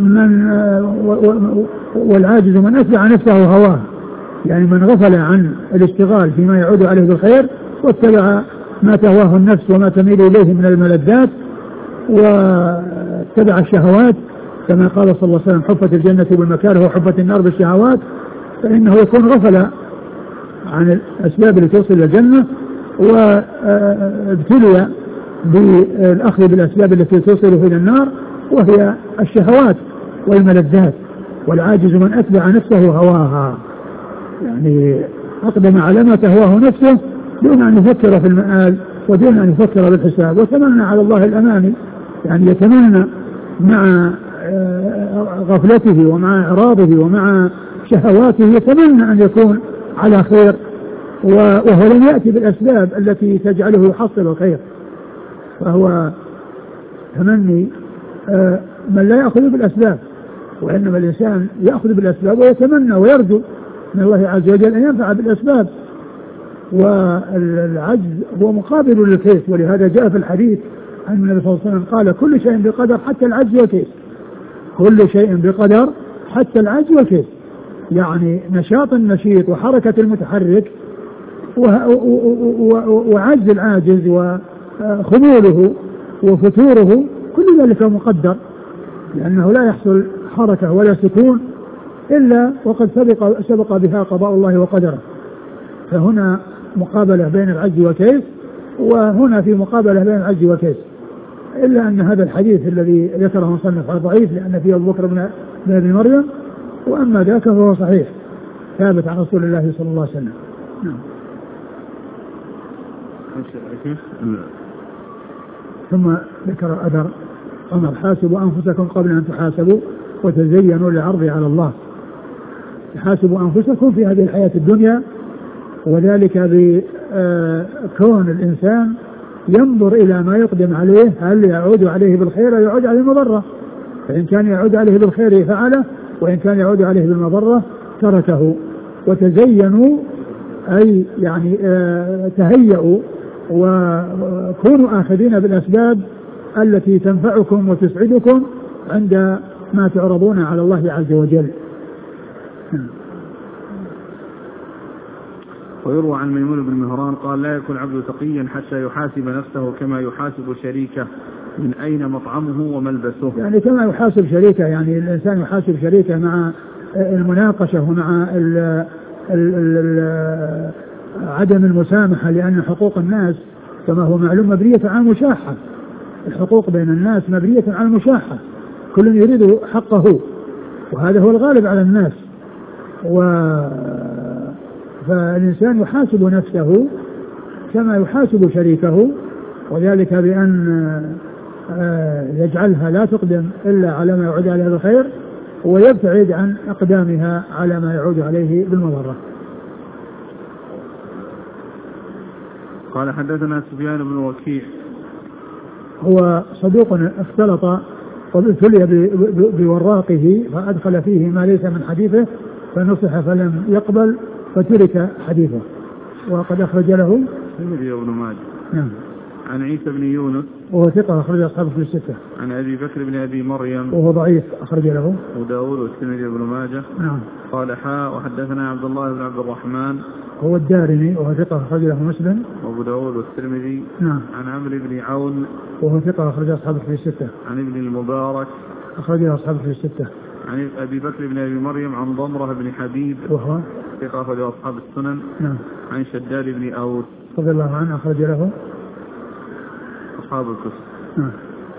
والعاجز من أتبع نفسه هواه، يعني من غفل عن الاشتغال فيما يعود عليه بالخير واتبع ما تهواه النفس وما تميل إليه من الملذات واتبع الشهوات، كما قال صلى الله عليه وسلم: حفت الجنة بالمكاره وحفت النار بالشهوات. فإنه يكون غفل عن الأسباب التي توصل إلى الجنة وابتلي بالأخذ بالأسباب التي توصل إلى النار، وهي الشهوات والملذات. والعاجز من أتبع نفسه هواها، يعني أقدم على ما تهواه نفسه دون أن يفكر في المآل ودون أن يفكر بالحساب، وتمنى على الله الأماني، يعني يتمنى مع غفلته ومع إعراضه ومع شهواته يتمنى أن يكون على خير، وهو لم يأتي بالأسباب التي تجعله يحصل الخير. فهو تمني من لا يأخذ بالأسباب، وإنما الإنسان يأخذ بالأسباب ويتمنى ويرجو من الله عز وجل أن ينفع بالأسباب. والعجز هو مقابل للكيس، ولهذا جاء في الحديث أن النبي صلى الله عليه وسلم قال: كل شيء بقدر حتى العجز والكيس، كل شيء بقدر حتى العجز والكيس، يعني نشاط النشيط وحركة المتحرك وعجز العاجز وخموله وفتوره، كل ذلك مقدر لأنه لا يحصل حركة ولا سكون إلا وقد سبق بها قضاء الله وقدره. فهنا مقابلة بين العجز والكيف، وهنا في مقابلة بين العجز والكيف، إلا أن هذا الحديث الذي ذكره مصنف ضعيف لأن فيه أبو بكر بن أبي مريم، وأما ذاك فهو صحيح ثابت عن رسول الله صلى الله عليه وسلم. ثم ذكر أثر عمر: حاسبوا أنفسكم قبل أن تحاسبوا وتزينوا للعرض على الله. حاسبوا أنفسكم في هذه الحياة الدنيا، وذلك بكون الإنسان ينظر إلى ما يقدم عليه، هل يعود عليه بالخير أو يعود عليه بالمضرة. فإن كان يعود عليه بالخير فعله، وإن كان يعود عليه بالمضرة تركه. وتزينوا أي يعني تهيئوا وكونوا آخذين بالأسباب التي تنفعكم وتسعدكم عند ما تعرضون على الله عز وجل. ويروى عن ميمون بن مهران قال: لا يكون عبد تقيا حتى يحاسب نفسه كما يحاسب شريكه من أين مطعمه وملبسه. يعني كما يحاسب شريكه، يعني الإنسان يحاسب شريكه مع المناقشة ومع عدم المسامحة، لأن حقوق الناس كما هو معلوم مبنية على المشاحة. الحقوق بين الناس مبنية على المشاحة، كل يريد حقه، وهذا هو الغالب على الناس. فالإنسان يحاسب نفسه كما يحاسب شريكه، وذلك بأن يجعلها لا تقدم إلا على ما يعود عليها بالخير، ويبتعد عن أقدامها على ما يعود عليه بالمضرة. قال: حدثنا سفيان بن وكيع، هو صدوق اختلط وابتلي بوراقه فأدخل فيه ما ليس من حديثه فنصح فلم يقبل فترك حديثه، وقد أخرج له الترمذي وابن ماجه. نعم. عن عيسى بن يونس وهو ثقة أخرج أصحابه في الستة. عن أبي بكر بن أبي مريم وهو ضعيف أخرج له وداود والترمذي وابن ماجه. نعم. قال: وحدثنا عبد الله بن عبد الرحمن هو الدارمي وهو ثقة أخرج له مسلم وأبو داود والترمذي. نعم. عن عمرو بن عون وهو ثقة أخرج أصحابه في الستة. عن ابن المبارك أخرج أصحابه في الستة. عن أبي بكر بن أبي مريم عن ضمرة بن حبيب وهو ثقة أخرج أصحاب السنن. نعم. عن شداد بن أوس رضي الله عنه أخرج له أصحاب الكتب. نعم.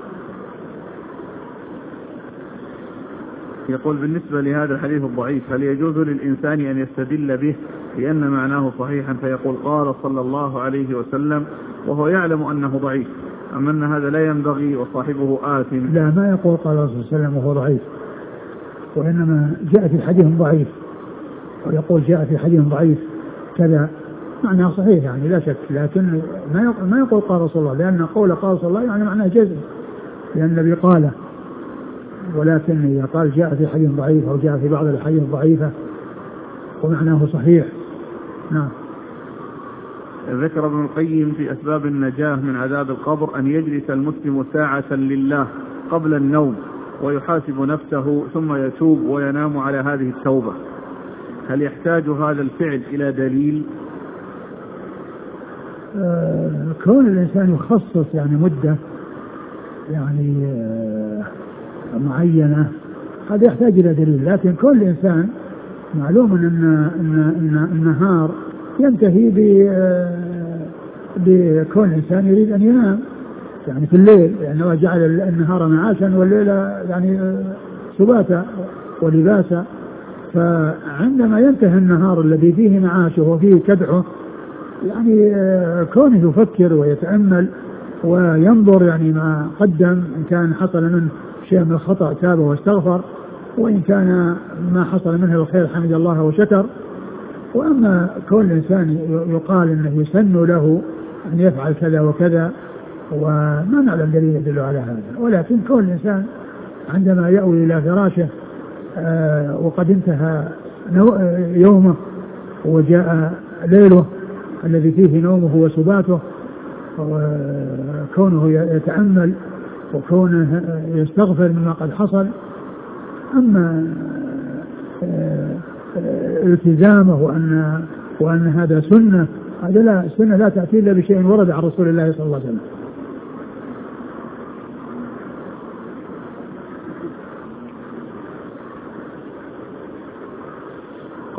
يقول: بالنسبة لهذا الحديث الضعيف، هل يجوز للإنسان أن يستدل به لأن معناه صحيحا فيقول قال صلى الله عليه وسلم وهو يعلم أنه ضعيف، أم أن هذا لا ينبغي وصاحبه آثم؟ لا، ما يقول قال صلى الله عليه وسلم وهو ضعيف، وإنما جاء في الحديث ضعيف، ويقول جاء في حديث ضعيف كذا معناه صحيح يعني لا شك، لكن ما يقول قال رسول الله، لأن قول قال صلى الله يعني معناه جزم، لأن النبي قاله. ولكن إذا قال جاء في حديث ضعيف أو جاء في بعض الحديث ضعيفة ومعناه صحيح. نعم. ذكر ابن القيم في أسباب النجاة من عذاب القبر أن يجلس المسلم ساعة لله قبل النوم ويحاسب نفسه ثم يتوب وينام على هذه التوبة. هل يحتاج هذا الفعل إلى دليل؟ كون الإنسان يخصص يعني مدة يعني معينة هذا يحتاج إلى دليل، لكن كل إنسان معلوم أن النهار ينتهي بكون الإنسان يريد أن ينام يعني في الليل، لأنه جعل النهار معاشا والليل يعني سباتا ولباسا. فعندما ينتهي النهار الذي فيه معاشه وفيه كدحه يعني كونه يفكر ويتأمل وينظر يعني ما قدم، إن كان حصل منه شيء من الخطأ تاب واستغفر، وإن كان ما حصل منه الخير حمد الله وشكر. وأما كل إنسان يقال أنه يسن له أن يفعل كذا وكذا وما نعلم دليل يدل على هذا، ولكن كل إنسان عندما يأوي إلى فراشه وقد انتهى يومه وجاء ليله الذي فيه نومه وسباته، وكونه يتأمل وكونه يستغفر مما قد حصل. أما التزامه وأن هذا سنة، هذا لا، السنة لا تأتي إلا بشيء ورد عن رسول الله صلى الله عليه وسلم.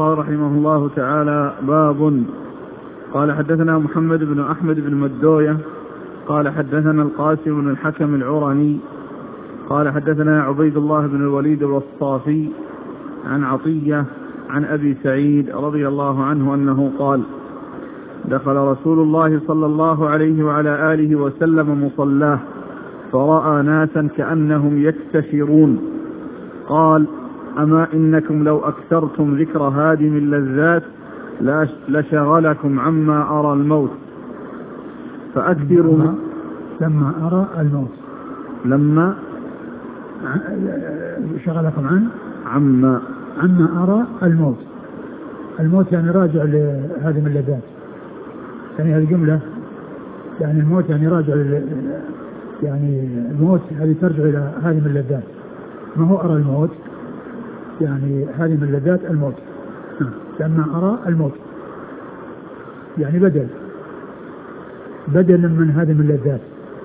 قال رحمه الله تعالى: باب. قال حدثنا محمد بن أحمد بن مدوية قال حدثنا القاسم بن الحكم العرني قال حدثنا عبيد الله بن الوليد الوصافي عن عطية عن أبي سعيد رضي الله عنه أنه قال: دخل رسول الله صلى الله عليه وعلى آله وسلم مصلاه فرأى ناسا كأنهم يكتشرون، قال: أما إنكم لو أكثرتم ذكر هادم اللذات لشغلكم عما أرى الموت فأكثروا لما أرى الموت لما شغلكم عما أرى الموت. الموت يعني راجع لهادم اللذات، يعني هذه الجملة يعني الموت يعني راجع يعني الموت هذه ترجع إلى هادم اللذات، ما هو أرى الموت يعني هادم اللذات الموت. لما أرى الموت يعني بدل من هادم اللذات.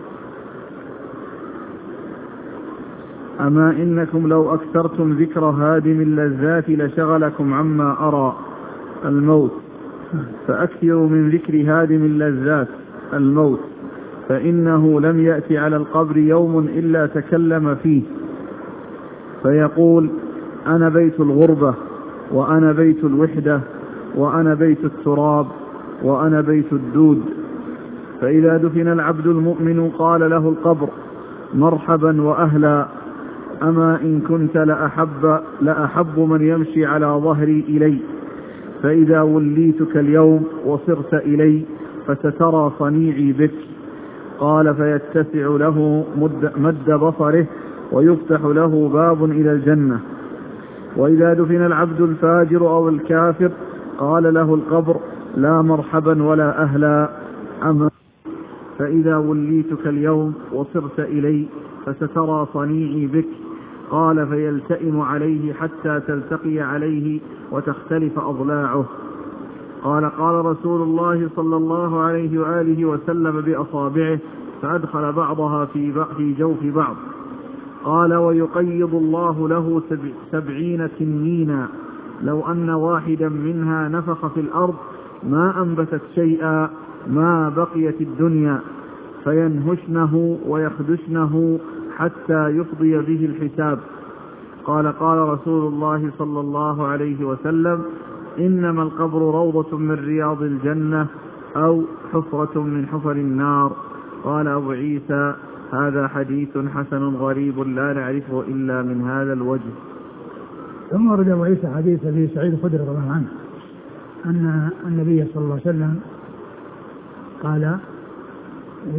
أما إنكم لو أكثرتم ذكر هادم اللذات لشغلكم عما أرى الموت فأكثروا من ذكر هادم اللذات الموت، فإنه لم يأتي على القبر يوم إلا تكلم فيه فيقول: أنا بيت الغربة، وأنا بيت الوحدة، وأنا بيت التراب، وأنا بيت الدود. فإذا دفن العبد المؤمن قال له القبر: مرحبا وأهلا، أما إن كنت لأحب من يمشي على ظهري إلي، فإذا وليتك اليوم وصرت إلي فسترى صنيعي بك. قال: فيتسع له مد بصره ويفتح له باب إلى الجنة. وإذا دفن العبد الفاجر أو الكافر قال له القبر: لا مرحبا ولا أهلا، أما فإذا وليتك اليوم وصرت إلي فسترى صنيعي بك. قال: فيلتئم عليه حتى تلتقي عليه وتختلف أضلاعه. قال: قال رسول الله صلى الله عليه وآله وسلم بأصابعه فأدخل بعضها في جوف بعض. قال: ويقيض الله له 70 تنينا، لو أن واحدا منها نفخ في الأرض ما أنبتت شيئا ما بقيت الدنيا، فينهشنه ويخدشنه حتى يفضي به الحساب. قال: قال رسول الله صلى الله عليه وسلم: إنما القبر روضة من رياض الجنة أو حفرة من حفر النار. قال أبو عيسى: هذا حديث حسن غريب لا نعرفه إلا من هذا الوجه. ثم ورد أبو عيسى حديث أبي سعيد الخدري رضي الله عنه أن النبي صلى الله عليه وسلم قال: إيش؟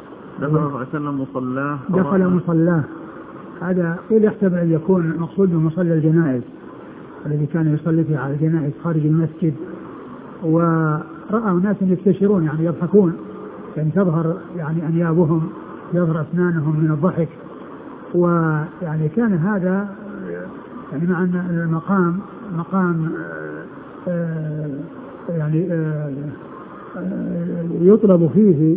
دخل مصلاه. هذا قيل يحتمل أن يكون مقصود بمصلى الجنائز الذي كان يصلي فيه على الجنائز خارج المسجد، ورأى ناس يكتشرون يعني يضحكون، يعني تظهر يعني أنيابهم، يظهر أسنانهم من الضحك. ويعني كان هذا يعني مع أن المقام مقام يعني يطلب فيه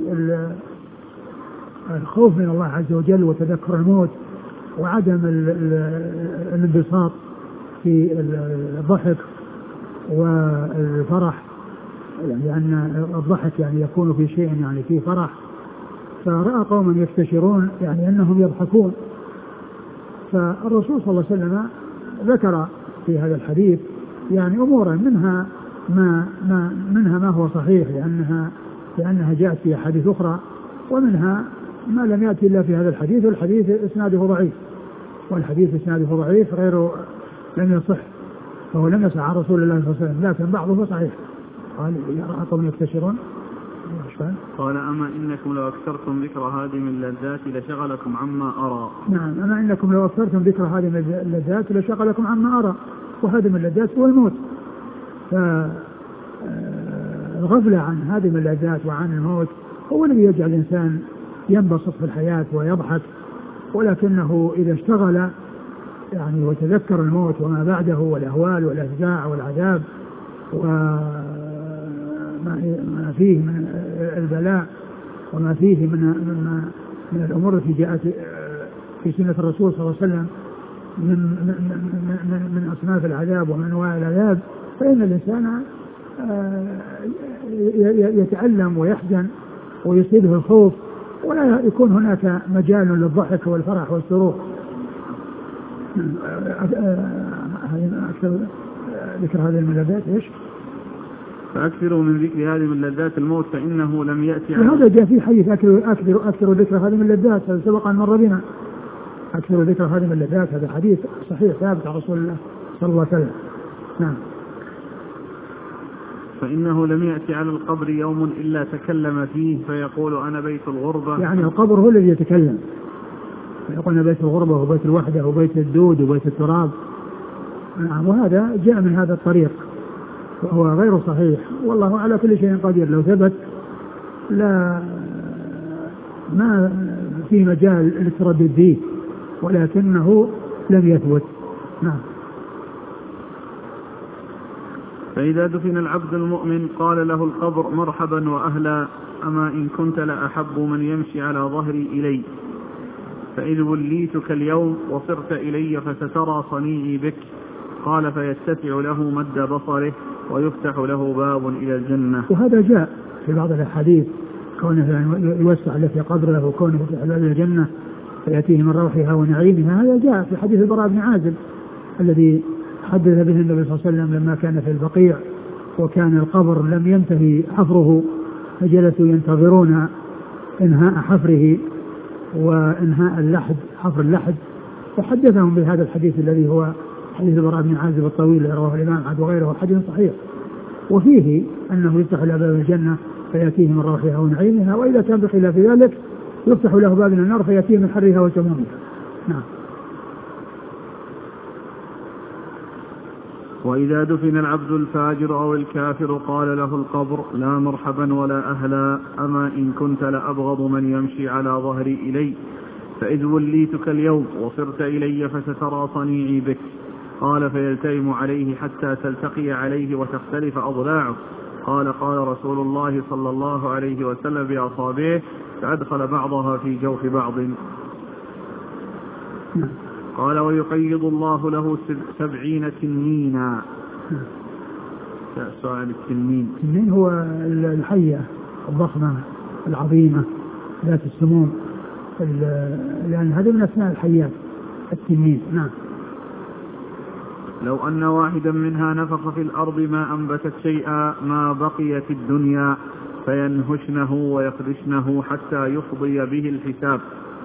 الخوف من الله عز وجل وتذكر الموت وعدم الانبساط في الضحك والفرح، يعني أن الضحك يعني يكون في شيء يعني فيه فرح. فرأى قوما يكتشرون يعني أنهم يضحكون، فالرسول صلى الله عليه وسلم ذكر في هذا الحديث يعني أمورا منها ما هو صحيح لأنها جاءت في أحاديث أخرى، ومنها ما لم يأتي إلا في هذا الحديث، والحديث إسناده ضعيف، والحديث إسناده ضعيف غير لم يصح، فهو لم يصح عن رسول الله صلى الله عليه وسلم، لكن بعضه صحيح. قال: يرى قوم يكتشرون. قال: أما إنكم لو أكثرتم ذكر هادم اللذات لشغلكم عما أرى. نعم، أما إنكم لو أكثرتم ذكر هادم اللذات لشغلكم عما أرى، وهادم اللذات هو الموت. فالغفلة عن هادم اللذات وعن الموت هو الذي يجعل الإنسان ينبسط في الحياة ويضحك، ولكنه إذا اشتغل يعني وتذكر الموت وما بعده والأهوال والأفزاع والعذاب وما فيه من البلاء وما فيه من الأمور التي جاءت في سنة الرسول صلى الله عليه وسلم من أصناف العذاب ومن أنواع العذاب، فإن الإنسان يتألم ويحزن ويصيبه الخوف، ولا يكون هناك مجال للضحك والفرح والسرور. أكثر ذكر هذه الملذات إيش؟ فأكثروا من ذكر هذه من لذات الموت فإنه لم يأتي. هذا جاء في حديث أكثر ذكر هذه من اللذات، هذا سبق أن مر بنا. أكثر ذكر هذه من اللذات هذا حديث صحيح ثابت عن رسول الله صلى الله عليه وسلم. نعم. فإنه لم يأتي على القبر يوم إلا تكلم فيه فيقول أنا بيت الغربة. يعني القبر هو الذي يتكلم، يقول أنا بيت الغربة وبيت الوحدة وبيت الدود وبيت التراب. نعم. وهذا جاء من هذا الطريق وهو غير صحيح، والله على كل شيء قدير. لو ثبت لا ما في مجال للتردد فيه، ولكنه لم يثبت. نعم. فإذا دفن العبد المؤمن قال له القبر مرحبا وأهلا، أما إن كنت لأحب من يمشي على ظهري إلي، فإذ وليتك اليوم وصرت إلي فسترى صنيعي بك. قال فيتسع له مد بصره ويفتح له باب إلى الجنة. وهذا جاء في بعض الأحاديث كونه يوسع له في قبره وكونه يفتح له إلى الجنة فيأتيه من روحها ونعيمها. هذا جاء في حديث البراء بن عازب الذي حدث به النبي صلى الله عليه وسلم لما كان في البقيع وكان القبر لم ينتهي حفره، فجلسوا ينتظرون انهاء حفره وانهاء اللحد، حفر اللحد، فحدثهم بهذا الحديث الذي هو حديث البراء بن عازب الطويل الذي رواه الإمام أحمد وغيره، حديث صحيح. وفيه أنه يفتح له باب الجنة فيأتيه من روحها ونعيمها، وإذا كان بخلاف ذلك يفتح له باب النار فيأتيه من حرها وسمومها. نعم. وإذا دفن العبد الفاجر أو الكافر قال له القبر لا مرحبا ولا أهلا، أما إن كنت لأبغض من يمشي على ظهري إلي، فإذ وليتك اليوم وصرت إلي فسترى صنيعي بك. قال فيلتئم عليه حتى تلتقي عليه وتختلف أضلاعه. قال قال رسول الله صلى الله عليه وسلم بأصابعه فأدخل بعضها في جوف بعض. قال ويقيض الله له 70 تنينا. سؤال التنين. التنين هو الحية الضخمة العظيمة ذات السموم، لأن هذا من أسماء الحيات التنين. نعم. لو أن واحدا منها نفخ في الأرض ما أنبتت شيئا ما بقيت الدنيا فينهشنه ويخدشنه حتى يفضي به الحساب.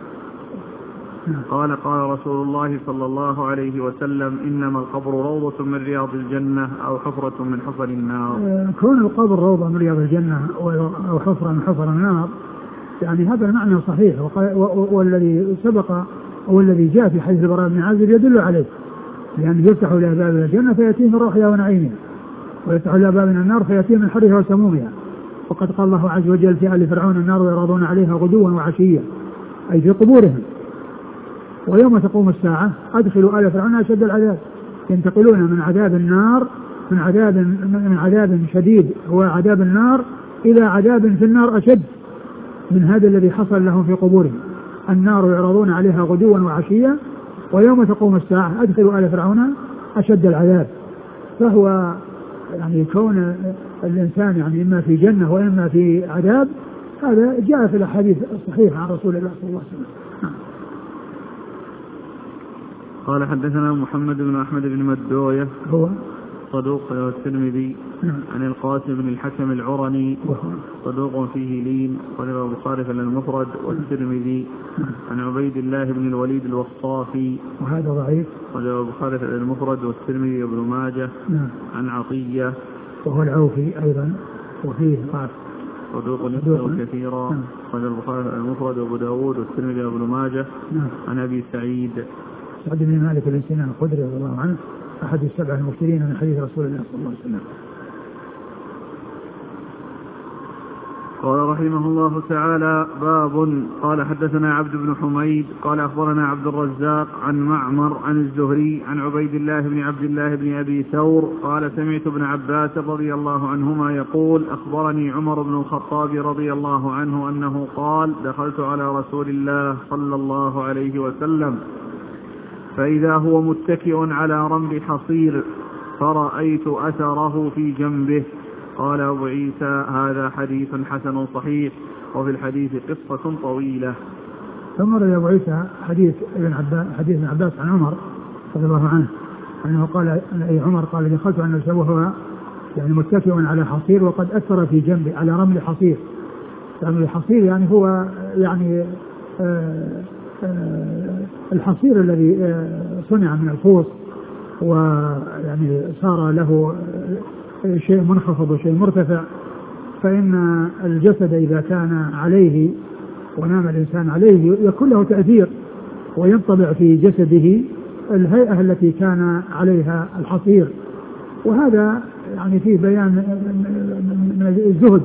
قال قال رسول الله صلى الله عليه وسلم إنما القبر روضة من رياض الجنة أو حفرة من حفر النار. كون القبر روضة من رياض الجنة أو حفرة من حفر النار يعني هذا المعنى صحيح، والذي سبق والذي جاء في حديث البراء بن عازب يدل عليه، لأن يفتح له باب الجنة فيأتيه من روحها ونعيمها، ويفتح له باب النار فيأتيه من حرها وسمومها. وقد قال الله عز وجل في آل فرعون النار يعرضون عليها غدوا وعشيا، أي في قبورهم. ويوم تقوم الساعة أدخلوا آل فرعون أشد العذاب، ينتقلون من عذاب النار من عذاب شديد هو عذاب النار إلى عذاب في النار أشد من هذا الذي حصل لهم في قبورهم. النار يعرضون عليها غدوا وعشيا ويوم تقوم الساعة أدخلوا آل فرعون أشد العذاب. فهو يعني كون الإنسان يعني إما في جنة وإما في عذاب، هذا جاء في الأحاديث الصحيحة عن رسول الله صلى الله عليه وسلم. قال حدثنا محمد بن أحمد بن مدوية هو صدوق الترمذي عن القاسم بن الحكم العرني صدوق فيه لين، وله البخاري في المفرد والترمذي عن عبيد الله بن الوليد الوصافي وهذا ضعيف، وله البخاري في المفرد والترمذي وابن ماجه عن عطية وهو العوفي أيضا وفيه ضعف صدوق يخطئ كثيرا، وله البخاري في المفرد وابو داود والترمذي وابن ماجه عن أبي سعيد بن مالك بن سنان الخدري رضي الله عنه أحد السبع المكثرين من حديث رسول الله صلى الله عليه وسلم. قال رحمه الله تعالى باب. قال حدثنا عبد بن حميد قال أخبرنا عبد الرزاق عن معمر عن الزهري عن عبيد الله بن عبد الله بن أبي ثور قال سمعت ابن عباس رضي الله عنهما يقول أخبرني عمر بن الخطاب رضي الله عنه أنه قال دخلت على رسول الله صلى الله عليه وسلم فإذا هو متكئ على رمل حصير فرأيت أثره في جنبه. قال أبو عيسى هذا حديث حسن صحيح. وفي الحديث قصة طويلة. ثم روى أبو عيسى حديث ابن عباس عن عمر رضي الله عنه أنه قال أي عمر قال دخلت أن وهو يعني متكئ على حصير وقد أثر في جنبه على رمل حصير. رمل الحصير يعني هو يعني الحصير الذي صنع من الفوس ويعني صار له شيء منخفض وشيء مرتفع. فإن الجسد إذا كان عليه ونام الإنسان عليه يكون له تأثير وينطبع في جسده الهيئة التي كان عليها الحصير. وهذا يعني فيه بيان من الزهد.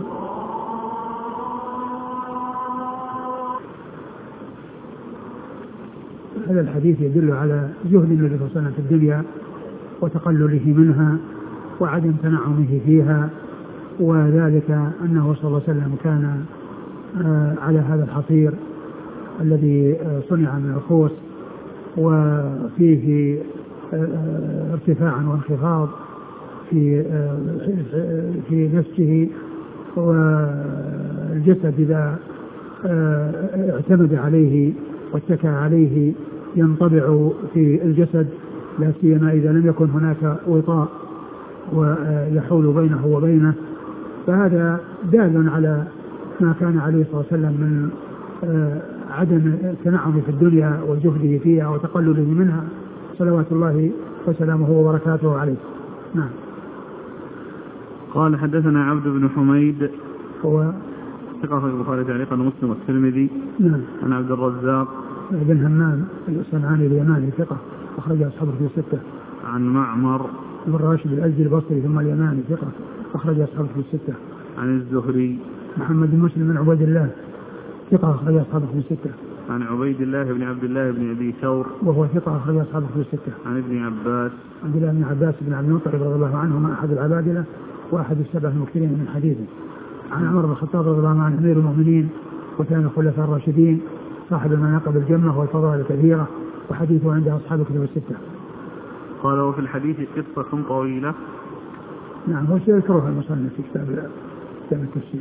هذا الحديث يدل على زهد النبي صلى الله عليه وسلم في الدنيا وتقلله منها وعدم تنعمه فيها، وذلك أنه صلى الله عليه وسلم كان على هذا الحصير الذي صنع من الخوص وفيه ارتفاع وانخفاض في نفسه، والجسد إذا اعتمد عليه واتكى عليه ينطبع في الجسد، لا سيما إذا لم يكن هناك وطاء ويحول بينه وبينه. فهذا دال على ما كان عليه صلى الله عليه وسلم من عدم التنعم في الدنيا وجهده فيها وتقلله منها صلوات الله وسلامه وبركاته عليه. نعم. قال حدثنا عبد بن حميد هو ثقة في البخاري تعليقا ومسلم والترمذي. نعم. عن عبد الرزاق بن همام الصنعاني اليماني ثقة أخرج أصحابه في 6. عن معمر بن راشد الأزدي البصري ثم اليماني ثقة أخرج أصحابه في 6. عن الزهري محمد بن مسلم بن عبيد الله ثقة أخرج أصحابه في 6. عن عبيد الله بن عبد الله بن أبي ثور وهو ثقة أخرج أصحابه في 6. عن ابن عباس عبد الله بن عباس بن عبد المطلب رضي الله عنهما أحد العبادلة وأحد السبع المكثرين من حديثه. عن عمر بن الخطاب رضي الله عنه أمير المؤمنين وثاني الخلفاء الراشدين صاحب المناقب الجمة والفضائل الكثيرة، وحديثه عند أصحاب الكتب 6. قال وفي الحديث قصة طويلة. نعم هو سيذكرها المصنف في كتاب التفسير.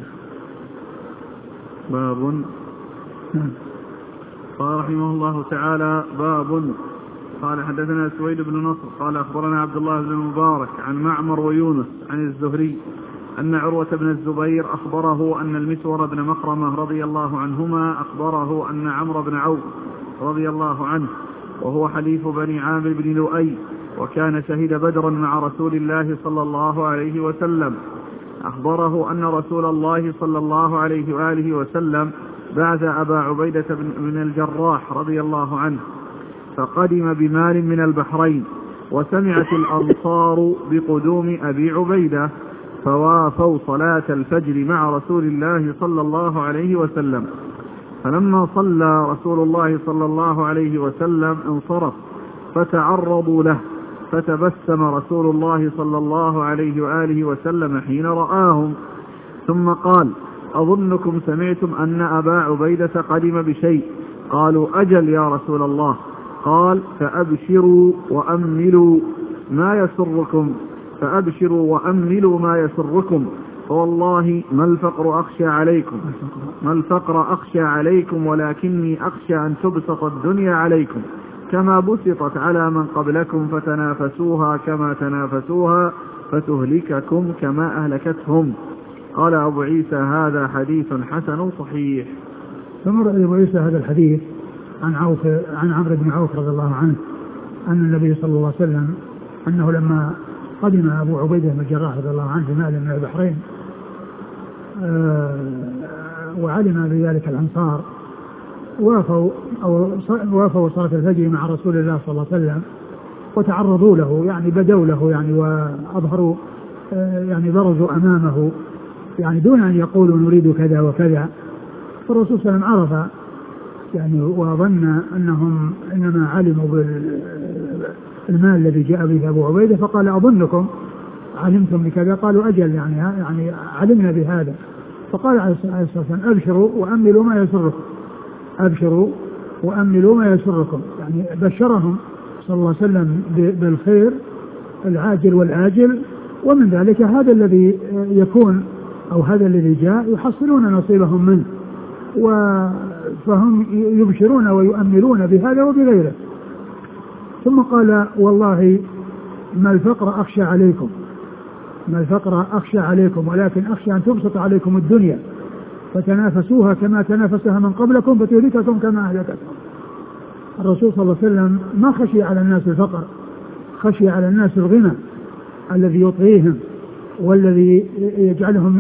باب. نعم. قال رحمه الله تعالى باب. قال حدثنا سويد بن نصر قال أخبرنا عبد الله بن المبارك عن معمر ويونس عن الزهري أن عروة بن الزبير أخبره أن المسور بن مخرمة رضي الله عنهما أخبره أن عمرو بن عوف رضي الله عنه وهو حليف بني عامر بن لؤي وكان شهد بدرا مع رسول الله صلى الله عليه وسلم أخبره أن رسول الله صلى الله عليه وآله وسلم بعث أبا عبيدة بن الجراح رضي الله عنه فقدم بمال من البحرين، وسمعت الأنصار بقدوم أبي عبيدة فوافوا صلاة الفجر مع رسول الله صلى الله عليه وسلم، فلما صلى رسول الله صلى الله عليه وسلم انصرف فتعرضوا له، فتبسم رسول الله صلى الله عليه وآله وسلم حين رآهم ثم قال أظنكم سمعتم أن أبا عبيدة قدم بشيء؟ قالوا أجل يا رسول الله. قال فأبشروا وأملوا ما يسركم فوالله ما الفقر أخشى عليكم ولكني أخشى أن تبسط الدنيا عليكم كما بسطت على من قبلكم فتنافسوها كما تنافسوها فتهلككم كما أهلكتهم. قال أبو عيسى هذا حديث حسن صحيح. ثم رأى أبو عيسى هذا الحديث عن عمرو بن عوف رضي الله عنه أن النبي صلى الله عليه وسلم أنه لما قدم أبو عبيدة بن الجراح رضي الله عنه بمال من البحرين وعلم بذلك الأنصار وافوا صلاة الفجر مع رسول الله صلى الله عليه وسلم وتعرضوا له، يعني بدوا له يعني وأظهروا يعني برزوا أمامه يعني دون أن يقولوا نريد كذا وكذا. فالرسول صلى الله عليه وسلم عرف يعني وظن أنهم إنما علموا بالمال الذي جاء به أبو عبيدة، فقال أظنكم علمتم بكذا؟ قالوا أجل يعني علمنا بهذا. فقال عليه الصلاة والسلام أبشروا وأملوا ما يسركم، يعني بشرهم صلى الله عليه وسلم بالخير العاجل والآجل، ومن ذلك هذا الذي يكون أو هذا الذي جاء يحصلون نصيبهم منه، فهم يبشرون ويؤملون بهذا وبغيره. ثم قال والله ما الفقر أخشى عليكم ولكن أخشى أن تبسط عليكم الدنيا فتنافسوها كما تنافسها من قبلكم فتهلككم كما أهلكتكم. الرسول صلى الله عليه وسلم ما خشي على الناس الفقر، خشي على الناس الغنى الذي يطغيهم والذي يجعلهم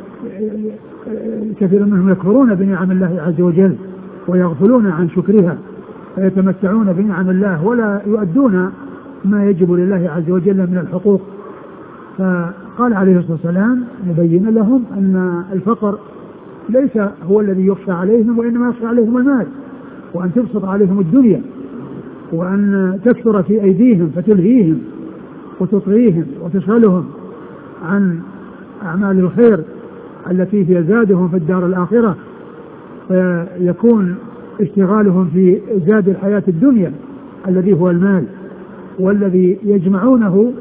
كثير منهم يكفرون بنعم الله عز وجل ويغفلون عن شكرها فيتمتعون بنعم الله ولا يؤدون ما يجب لله عز وجل من الحقوق. فقال عليه الصلاة والسلام يبين لهم أن الفقر ليس هو الذي يخشى عليهم، وإنما يخشى عليهم المال، وأن تبسط عليهم الدنيا، وأن تكثر في أيديهم فتلهيهم وتطغيهم وتشغلهم عن أعمال الخير التي هي زادهم في الدار الآخرة، فيكون اشتغالهم في زاد الحياة الدنيا الذي هو المال، والذي يجمعونه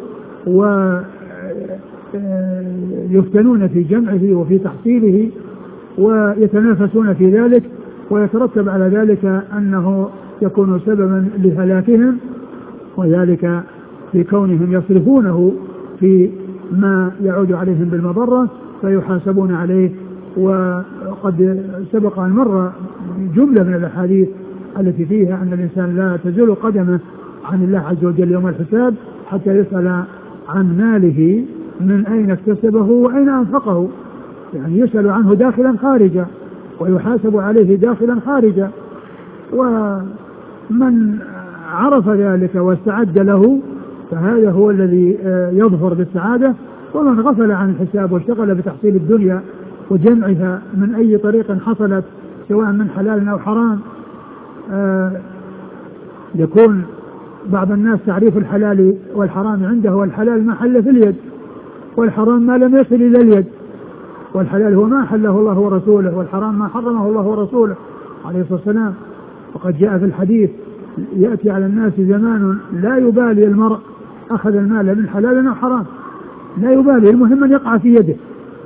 ويفتنون في جمعه وفي تحصيله ويتنافسون في ذلك، ويترتب على ذلك أنه يكون سببا لهلاكهم، وذلك في كونهم يصرفونه في ما يعود عليهم بالمضرة فيحاسبون عليه. وقد سبق أن مر جملة من الأحاديث التي فيها أن الإنسان لا تزول قدمه عن الله عز وجل يوم الحساب حتى يسأل عن ماله من أين اكتسبه وأين أنفقه، يعني يسأل عنه داخلا خارجا ويحاسب عليه داخلا خارجا. ومن عرف ذلك واستعد له فهذا هو الذي يظفر بالسعادة، ومن غفل عن الحساب واشتغل بتحصيل الدنيا وجمعها من أي طريق حصلت سواء من حلال أو حرام. يكون بعض الناس تعريف الحلال والحرام عنده والحلال ما حل في اليد، والحرام ما لم يصل إلى اليد، والحلال هو ما حله الله ورسوله، والحرام ما حرمه الله ورسوله عليه الصلاة والسلام. وقد جاء في الحديث يأتي على الناس زمان لا يبالي المرء أخذ المال من حلال أو حرام، لا يبالي، المهم أن يقع في يده.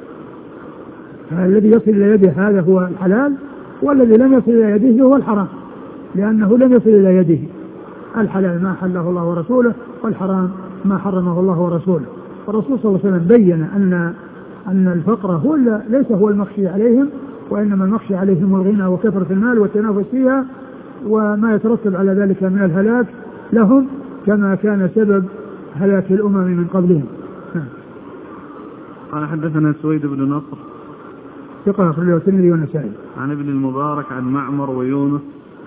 الذي يصل إلى يده هذا هو الحلال، والذي لم يصل إلى يده هو الحرام، لأنه لم يصل إلى يده. الحلال ما حله الله ورسوله، والحرام ما حرمه الله ورسوله. والرسول صلى الله عليه وسلم بين أن الفقر هو ليس هو المخشي عليهم، وإنما المخشي عليهم الغنى وكثرة المال والتنافس فيها وما يترتب على ذلك من الهلاك لهم، كما كان سبب هلاك الأمم من قبلهم. قال حدثنا سويد بن نصر ثقة أخرجه الترمذي والنسائي. عن ابن المبارك عن معمر ويونس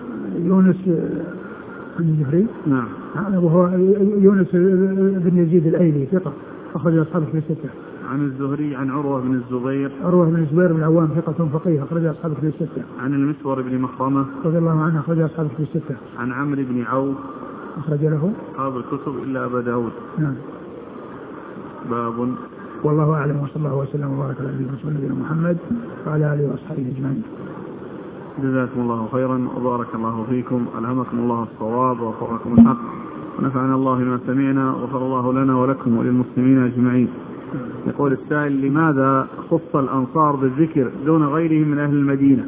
عن الزهري. نعم. وهو يونس بن يزيد الأيلي ثقة أخرج أصحابه في الستة. عن الزهري عن عروة بن الزبير بن العوام ثقة فقيه أخرج أصحابه في الستة. عن المسور بن مخرمة رضي الله عنه أخرج أصحابه في الستة. عن عمرو بن عوف أخرج له أصحاب الكتب إلا أبا داود. نعم. باب. والله أعلم، وصلى الله وسلم وبارك على نبينا محمد وعلى آله وأصحابه أجمعين. جزاكم الله خيرا وبارك الله فيكم، ألهمكم الله الصواب ووفقكم الحق، ونفعنا الله بما سمعنا، وغفر الله لنا ولكم وللمسلمين أجمعين. يقول السائل: لماذا خص الأنصار بالذكر دون غيرهم من أهل المدينة؟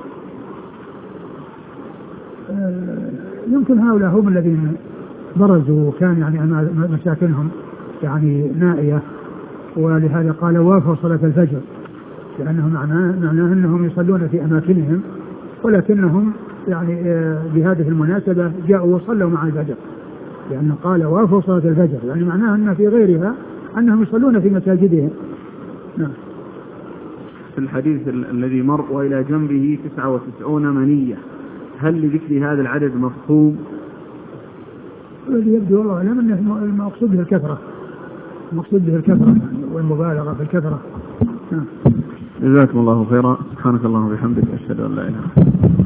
يمكن هؤلاء هم الذين برزوا وكان يعني مساكنهم يعني نائية، ولهذا قال وافوا صلاة الفجر، لأنه معناه أنهم يصلون في أماكنهم، ولكنهم يعني بهذه المناسبة جاءوا وصلوا مع الفجر، لأنه قال وافوا صلاة الفجر، يعني معناه أن في غيرها أنهم يصلون في مساجدهم. نعم. في الحديث الذي مر وإلى جنبه 99 منية، هل لذكر هذا العدد مفهوم؟ الذي يبدو والله أعلم أنه المقصود به الكثرة، يعني والمبالغة في الكثرة. جزاكم الله خيرا، سبحانك اللهم وبحمدك، أشهد أن لا إله إلا أنت.